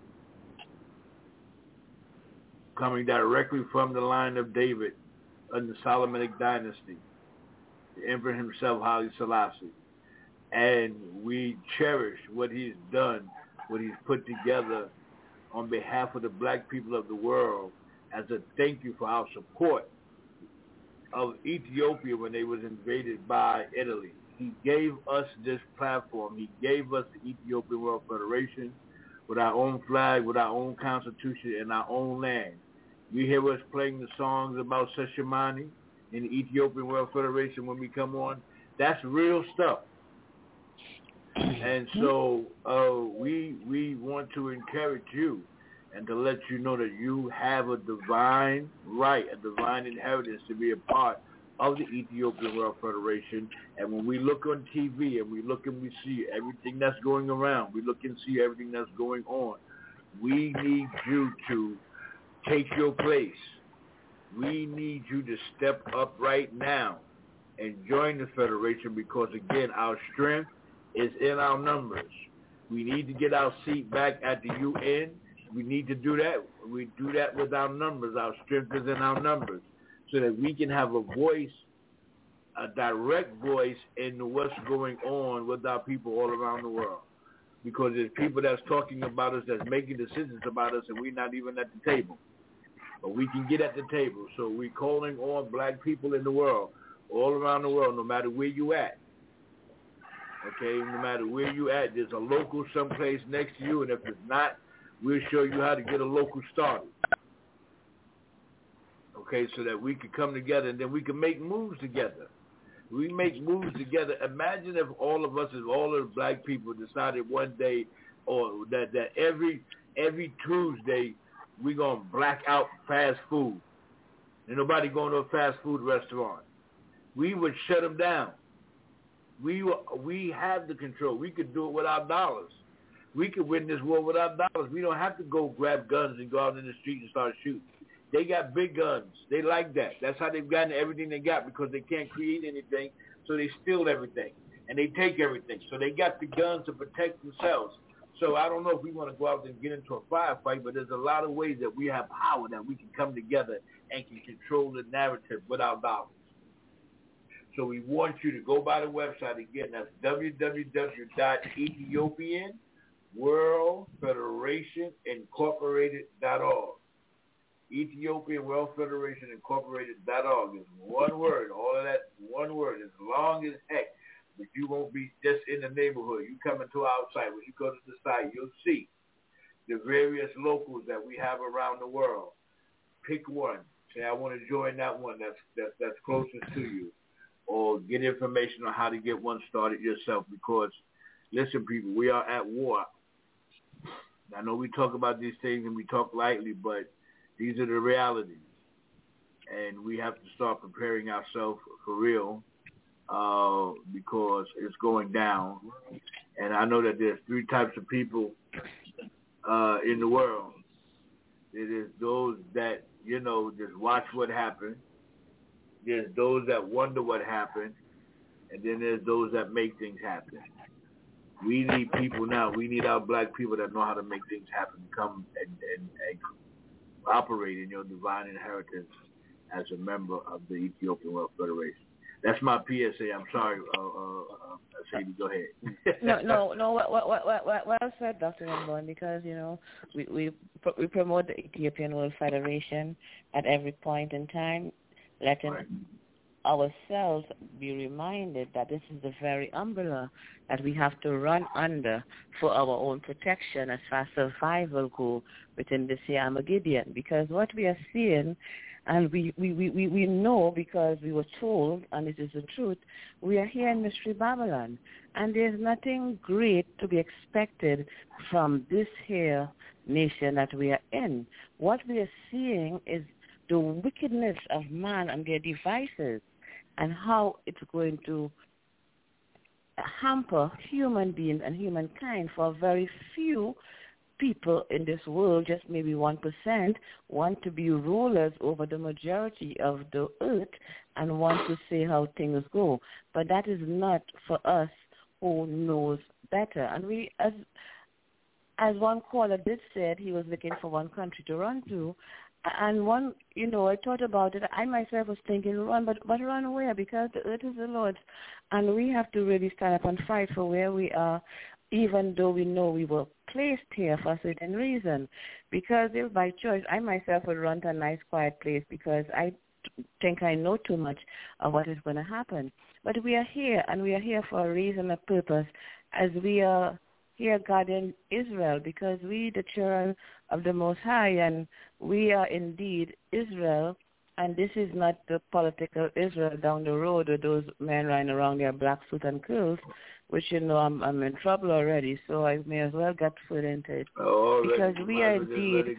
coming directly from the line of David in the Solomonic dynasty, the emperor himself, Haile Selassie. And we cherish what he's done, what he's put together on behalf of the black people of the world as a thank you for our support of Ethiopia when they was invaded by Italy. He gave us this platform. He gave us the Ethiopian World Federation with our own flag, with our own constitution, and our own land. You hear us playing the songs about Seshimani in the Ethiopian World Federation when we come on. That's real stuff. And so we want to encourage you and to let you know that you have a divine right, a divine inheritance to be a part of the Ethiopian World Federation. And when we look on TV and we look and we see everything that's going around, we look and see everything that's going on, we need you to take your place. We need you to step up right now and join the Federation because, again, our strength is in our numbers. We need to get our seat back at the UN. We need to do that. We do that with our numbers. Our strength is in our numbers so that we can have a voice, a direct voice in what's going on with our people all around the world. Because there's people that's talking about us, that's making decisions about us, and we're not even at the table. But we can get at the table. So we're calling on black people in the world, all around the world, no matter where you at. Okay, no matter where you at, there's a local someplace next to you, and if it's not, we'll show you how to get a local started. Okay, so that we can come together and then we can make moves together. We make moves together. Imagine if all of us, if all of the black people decided one day or that every Tuesday we're going to black out fast food. And nobody going to a fast food restaurant. We would shut them down. We have the control. We could do it with our dollars. We could win this war with our dollars. We don't have to go grab guns and go out in the street and start shooting. They got big guns. They like that. That's how they've gotten everything they got because they can't create anything, so they steal everything. And they take everything. So they got the guns to protect themselves. So I don't know if we want to go out and get into a firefight, but there's a lot of ways that we have power that we can come together and can control the narrative with our dollars. So we want you to go by the website again. That's www.ethiopianworldfederationincorporated.org. Ethiopian World Federation Incorporated.org is one word. All of that one word, as long as heck. But you won't be just in the neighborhood. You come into our site. When you go to the site, you'll see the various locals that we have around the world. Pick one. Say, I want to join that one that's closest to you. Or get information on how to get one started yourself. Because, listen, people, we are at war. I know we talk about these things and we talk lightly, but these are the realities. And we have to start preparing ourselves for real because it's going down. And I know that there's three types of people in the world. It is those that, just watch what happened. There's those that wonder what happened. And then there's those that make things happen. We need people now. We need our black people that know how to make things happen, come and operate in your divine inheritance as a member of the Ethiopian World Federation. That's my PSA. I'm sorry, Sadie, go ahead. No. Well said, Dr. Wimborne, because, we promote the Ethiopian World Federation at every point in time, letting ourselves be reminded that this is the very umbrella that we have to run under for our own protection as far as survival go within this here Armageddon. Because what we are seeing, and we know because we were told, and it is the truth, we are here in Mystery Babylon. And there's nothing great to be expected from this here nation that we are in. What we are seeing is the wickedness of man and their devices and how it's going to hamper human beings and humankind for very few people in this world, just maybe 1%, want to be rulers over the majority of the earth and want to say how things go. But that is not for us who knows better. And we, as one caller did said, he was looking for one country to run to. And one, I thought about it. I myself was thinking, run, but run where? Because the earth is the Lord's. And we have to really stand up and fight for where we are, even though we know we were placed here for a certain reason. Because if by choice, I myself would run to a nice, quiet place because I think I know too much of what is going to happen. But we are here, and we are here for a reason, a purpose, as we are here guarding Israel, because we, the children of the Most High, and we are indeed Israel, and this is not the political Israel down the road with those men riding around their black suit and curls, which, I'm in trouble already, so I may as well get foot into it. Because we are indeed,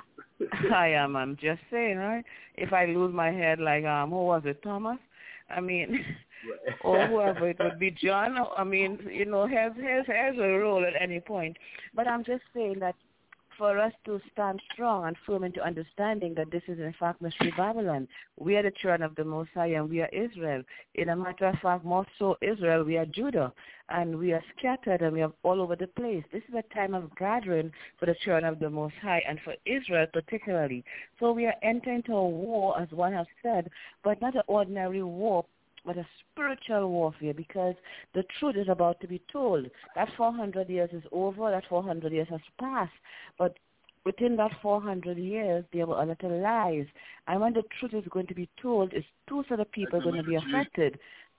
I'm just saying, right? If I lose my head like, who was it, Thomas? Or whoever it would be, John. Here's a role at any point. But I'm just saying that for us to stand strong and firm into understanding that this is in fact Mystery Babylon. We are the children of the Most High and we are Israel. In a matter of fact, more so Israel, we are Judah. And we are scattered and we are all over the place. This is a time of gathering for the children of the Most High and for Israel particularly. So we are entering into a war, as one has said, but not an ordinary war, but a spiritual warfare, because the truth is about to be told. That 400 years is over, that 400 years has passed, but within that 400 years, there were a lot of lies. And when the truth is going to be told, is two sort of people going to be affected.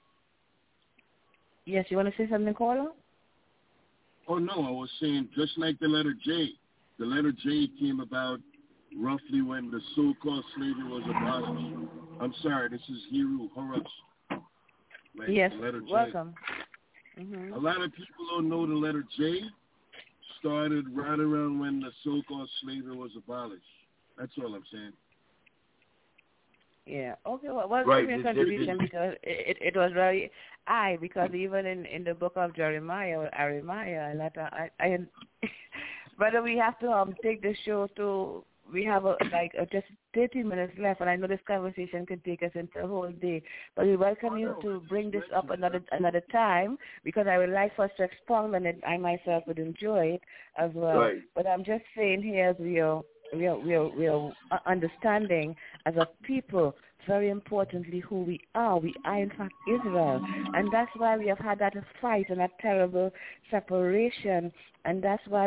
Yes, you want to say something, caller? Oh, no, I was saying just like the letter J. The letter J came about roughly when the so-called slavery was abolished. I'm sorry, this is Hiru Horus. Like yes, the letter J. Welcome. Mm-hmm. A lot of people don't know the letter J started right around when the so-called slavery was abolished. That's all I'm saying. Yeah. Okay. Well, right. Your contribution because it was very because even in the book of Jeremiah or Jeremiah, brother, we have to take the show to. We have just 30 minutes left, and I know this conversation can take us into a whole day. But we welcome you to bring this up another time because I would like for us to expound on it. I myself would enjoy it as well. Right. But I'm just saying here as we are understanding as a people, very importantly, who we are. We are, in fact, Israel. And that's why we have had that fight and that terrible separation. And that's why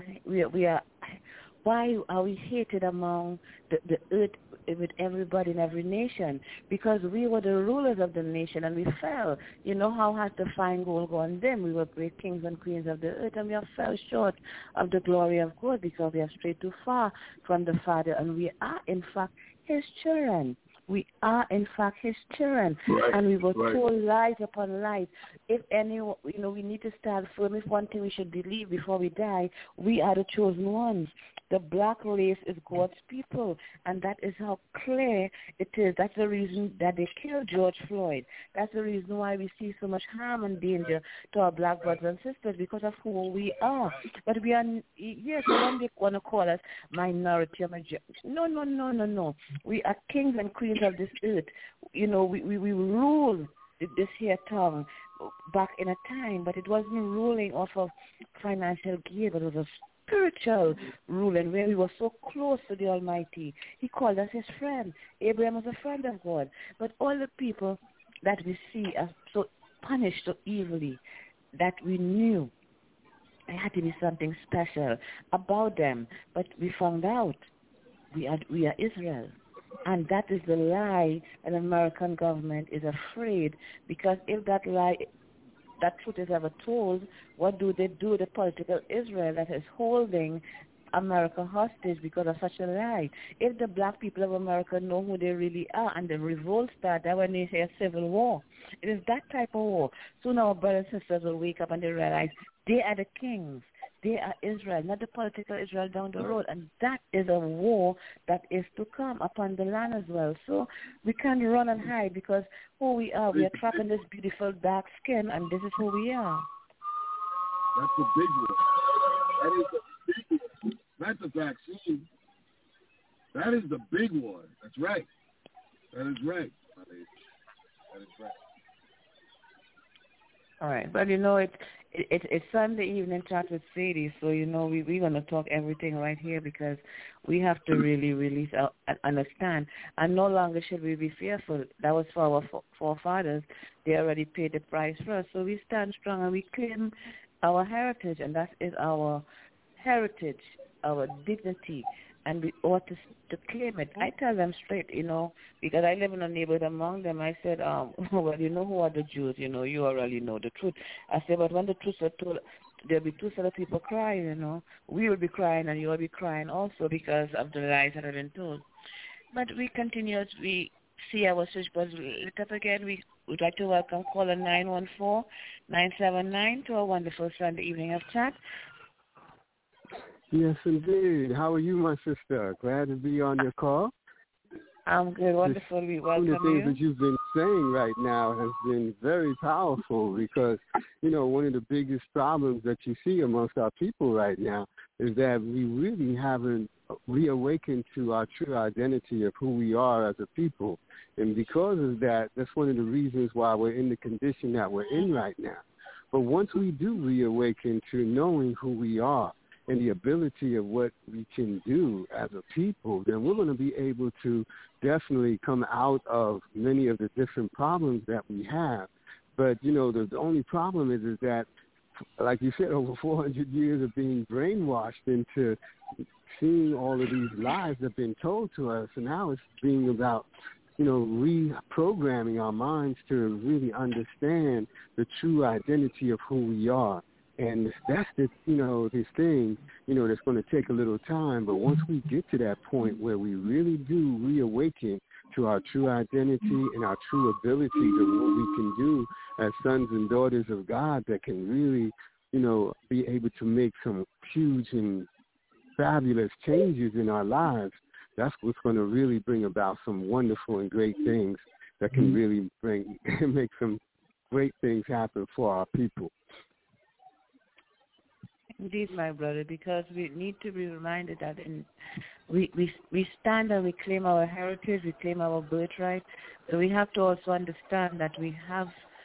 why are we hated among the earth with everybody in every nation? Because we were the rulers of the nation and we fell. You know how hard the fine gold go on them. We were great kings and queens of the earth and we have fell short of the glory of God because we have strayed too far from the Father, and we are, in fact, His children. We are, in fact, His children, and we were told lies upon lies. If any, we need to stand firm. If one thing we should believe before we die, we are the chosen ones. The black race is God's people, and that is how clear it is. That's the reason that they killed George Floyd. That's the reason why we see so much harm and danger to our black brothers and sisters, because of who we are. But we are, yes, when they want to call us minority or majority. No. We are kings and queens of this earth. We rule this here tongue back in a time, but it wasn't ruling off of financial gain, but it was a spiritual ruling where we were so close to the Almighty. He called us His friend. Abraham was a friend of God. But all the people that we see are so punished so evilly that we knew there had to be something special about them. But we found out we are Israel. And that is the lie an American government is afraid, because if that truth is ever told, what do they do? The political Israel that is holding America hostage because of such a lie. If the black people of America know who they really are and the revolt starts, that when they say a civil war, it is that type of war. Soon our brothers and sisters will wake up and they realize they are the kings. They are Israel, not the political Israel down the road. And that is a war that is to come upon the land as well. So we can't run and hide because who we are trapped in this beautiful dark skin, and this is who we are. That's the big one. That is the big one. Not the vaccine. That is the big one. That's right. That is right. That is right. All right, but it's Sunday evening chat with Sadie, so we're going to talk everything right here because we have to really release out and understand. And no longer should we be fearful. That was for our forefathers. They already paid the price for us. So we stand strong and we claim our heritage, and that is our heritage, our dignity, and we ought to claim it. I tell them straight, because I live in a neighborhood among them. I said, well, who are the Jews? You already know the truth. I said, but when the truth is told, there'll be two set of people crying, We will be crying and you will be crying also because of the lies that have been told. But we continue. We see our switchboards lit up again. We would like to welcome caller 914-979 to our wonderful Sunday evening of chat. Yes, indeed. How are you, my sister? Glad to be on your call. I'm good. Wonderful. We welcome you. One of the things that you've been saying right now has been very powerful because, one of the biggest problems that you see amongst our people right now is that we really haven't reawakened to our true identity of who we are as a people. And because of that, that's one of the reasons why we're in the condition that we're in right now. But once we do reawaken to knowing who we are and the ability of what we can do as a people, then we're going to be able to definitely come out of many of the different problems that we have. But, you know, the only problem is that, like you said, over 400 years of being brainwashed into seeing all of these lies that have been told to us, and now it's being about, you know, reprogramming our minds to really understand the true identity of who we are. And that's the, you know, this thing, you know, that's going to take a little time. But once we get to that point where we really do reawaken to our true identity and our true ability to what we can do as sons and daughters of God that can really, you know, be able to make some huge and fabulous changes in our lives, that's what's going to really bring about some wonderful and great things that can really make some great things happen for our people. Indeed, my brother, because we need to be reminded that we stand and we claim our heritage, we claim our birthright. So we have to also understand that we have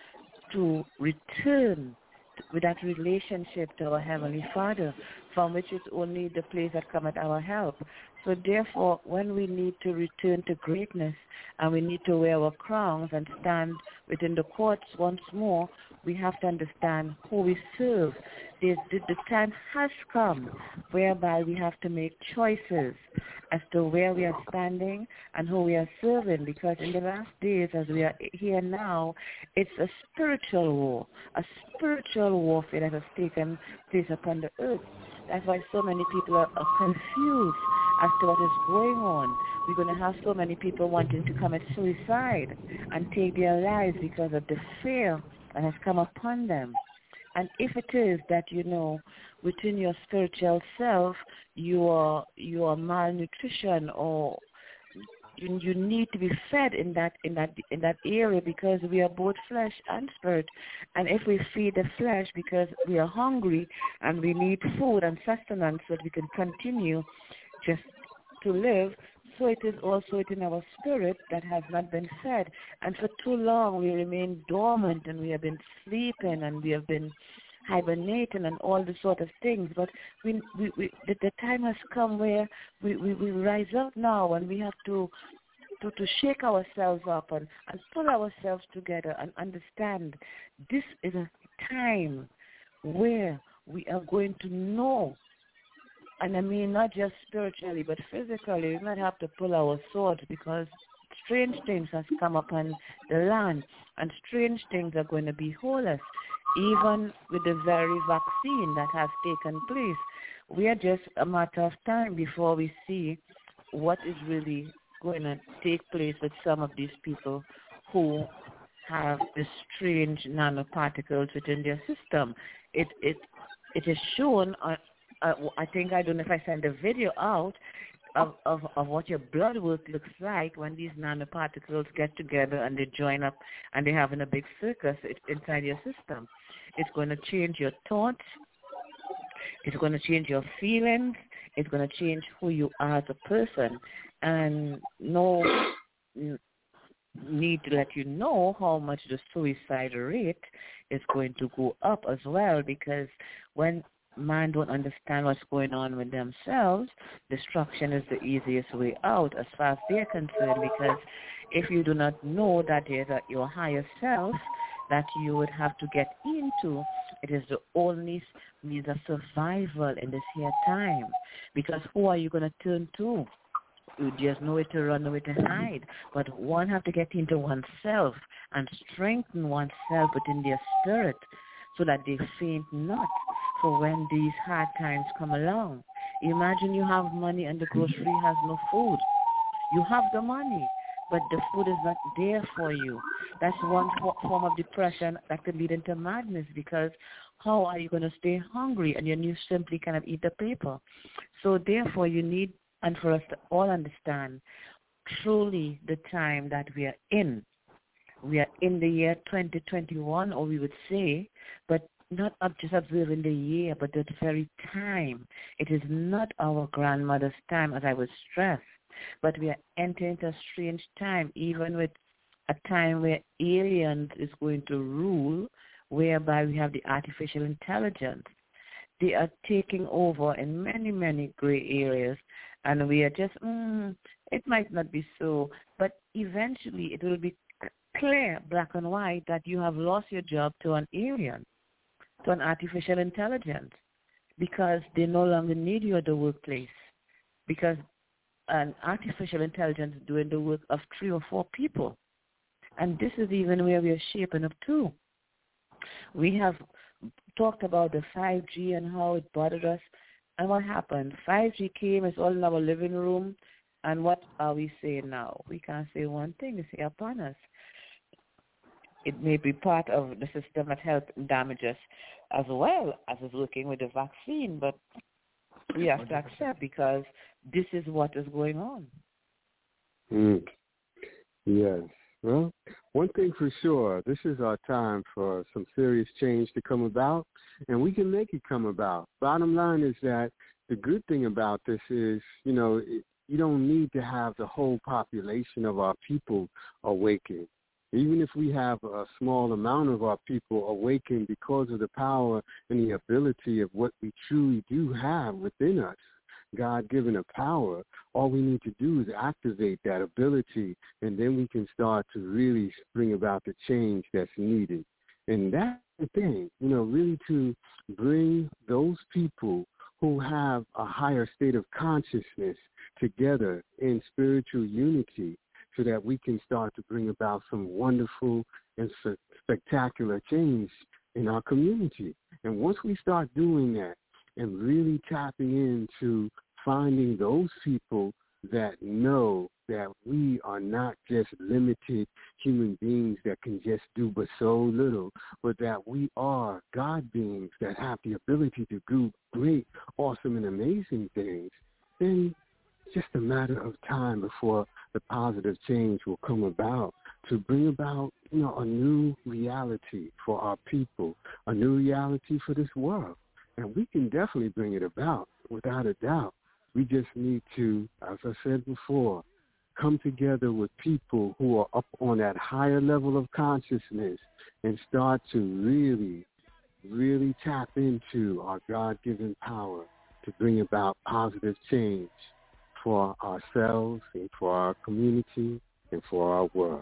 to return with that relationship to our Heavenly Father, from which is only the place that cometh our help. So therefore, when we need to return to greatness and we need to wear our crowns and stand within the courts once more, we have to understand who we serve. The time has come whereby we have to make choices as to where we are standing and who we are serving, because in the last days, as we are here now, it's a spiritual war, a spiritual warfare that has taken place upon the earth. That's why so many people are confused as to what is going on. We're going to have so many people wanting to commit suicide and take their lives because of the fear that has come upon them. And if it is that, you know, within your spiritual self, you are malnutrition, or you need to be fed in that area, because we are both flesh and spirit. And if we feed the flesh because we are hungry and we need food and sustenance so that we can continue just to live, so it is also within our spirit that has not been fed. And for too long we remain dormant, and we have been sleeping, and we have been hibernating and all the sort of things. But the time has come where we rise up now, and we have to shake ourselves up and pull ourselves together and understand this is a time where we are going to know. And I mean, not just spiritually, but physically. We might have to pull our swords, because strange things has come upon the land, and strange things are going to befall us. Even with the very vaccine that has taken place, we are just a matter of time before we see what is really going to take place with some of these people who have the strange nanoparticles within their system. It is shown on, I think, I don't know if I send a video out of what your blood work looks like when these nanoparticles get together and they join up and they're having a big circus inside your system. It's going to change your thoughts. It's going to change your feelings. It's going to change who you are as a person. And no need to let you know how much the suicide rate is going to go up as well, because when man don't understand what's going on with themselves, destruction is the easiest way out as far as they're concerned, because if you do not know that there's your higher self that you would have to get into, it is the only means of survival in this here time, because who are you going to turn to? You just know it to run, know it to hide. But one have to get into oneself and strengthen oneself within their spirit so that they faint not for when these hard times come along. Imagine you have money and the grocery has no food. You have the money, but the food is not there for you. That's one form of depression that could lead into madness, because how are you going to stay hungry and you simply cannot eat the paper? So therefore you need, and for us to all understand, truly the time that we are in. We are in the year 2021, or we would say, but not just observing the year, but the very time. It is not our grandmother's time, as I would stress, but we are entering into a strange time, even with a time where aliens is going to rule, whereby we have the artificial intelligence. They are taking over in many, many gray areas, and we are just, it might not be so, but eventually it will be clear, black and white, that you have lost your job to an alien, to an artificial intelligence, because they no longer need you at the workplace, because an artificial intelligence is doing the work of 3 or 4 people. And this is even where we are shaping up to. We have talked about the 5G and how it bothered us. And what happened? 5G came, it's all in our living room. And what are we saying now? We can't say one thing. It's here upon us. It may be part of the system that helped damage us as well as is working with the vaccine. But we have to accept, because this is what is going on. Yes. Well, one thing for sure, this is our time for some serious change to come about, and we can make it come about. Bottom line is that the good thing about this is, you don't need to have the whole population of our people awaken. Even if we have a small amount of our people awaken because of the power and the ability of what we truly do have within us, God-given a power, all we need to do is activate that ability, and then we can start to really bring about the change that's needed. And that's the thing, really to bring those people who have a higher state of consciousness together in spiritual unity, so that we can start to bring about some wonderful and spectacular change in our community. And once we start doing that and really tapping into finding those people that know that we are not just limited human beings that can just do but so little, but that we are God beings that have the ability to do great, awesome, and amazing things, then it's just a matter of time before the positive change will come about to bring about, a new reality for our people, a new reality for this world. And we can definitely bring it about, without a doubt. We just need to, as I said before, come together with people who are up on that higher level of consciousness and start to really, really tap into our God-given power to bring about positive change for ourselves and for our community and for our world.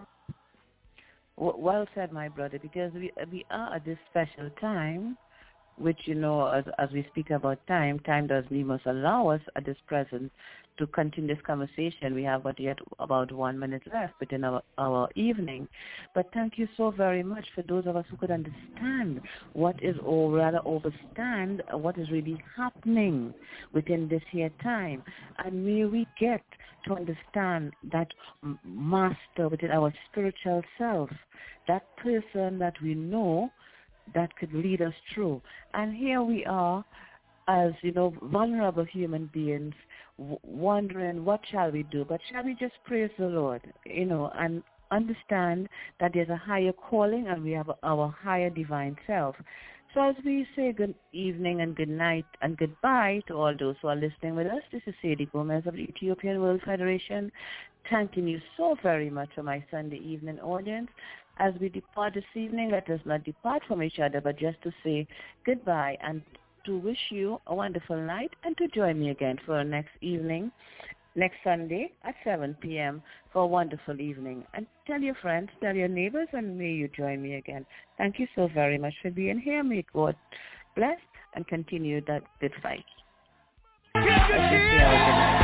Well said, my brother, because we are at this special time, which, as we speak about time does we must allow us at this present to continue this conversation. We have yet about 1 minute left within our evening. But thank you so very much for those of us who could understand what is, or rather understand what is really happening within this here time. And may we get to understand that master within our spiritual self, that person that we know that could lead us through. And here we are as, vulnerable human beings wondering what shall we do. But shall we just praise the Lord, and understand that there's a higher calling and we have our higher divine self. So as we say good evening and good night and goodbye to all those who are listening with us, this is Sadie Gomez of the Ethiopian World Federation, thanking you so very much for my Sunday evening audience. As we depart this evening, let us not depart from each other, but just to say goodbye and to wish you a wonderful night and to join me again for next evening, next Sunday at 7 p.m. for a wonderful evening. And tell your friends, tell your neighbors, and may you join me again. Thank you so very much for being here. May God bless and continue that good fight.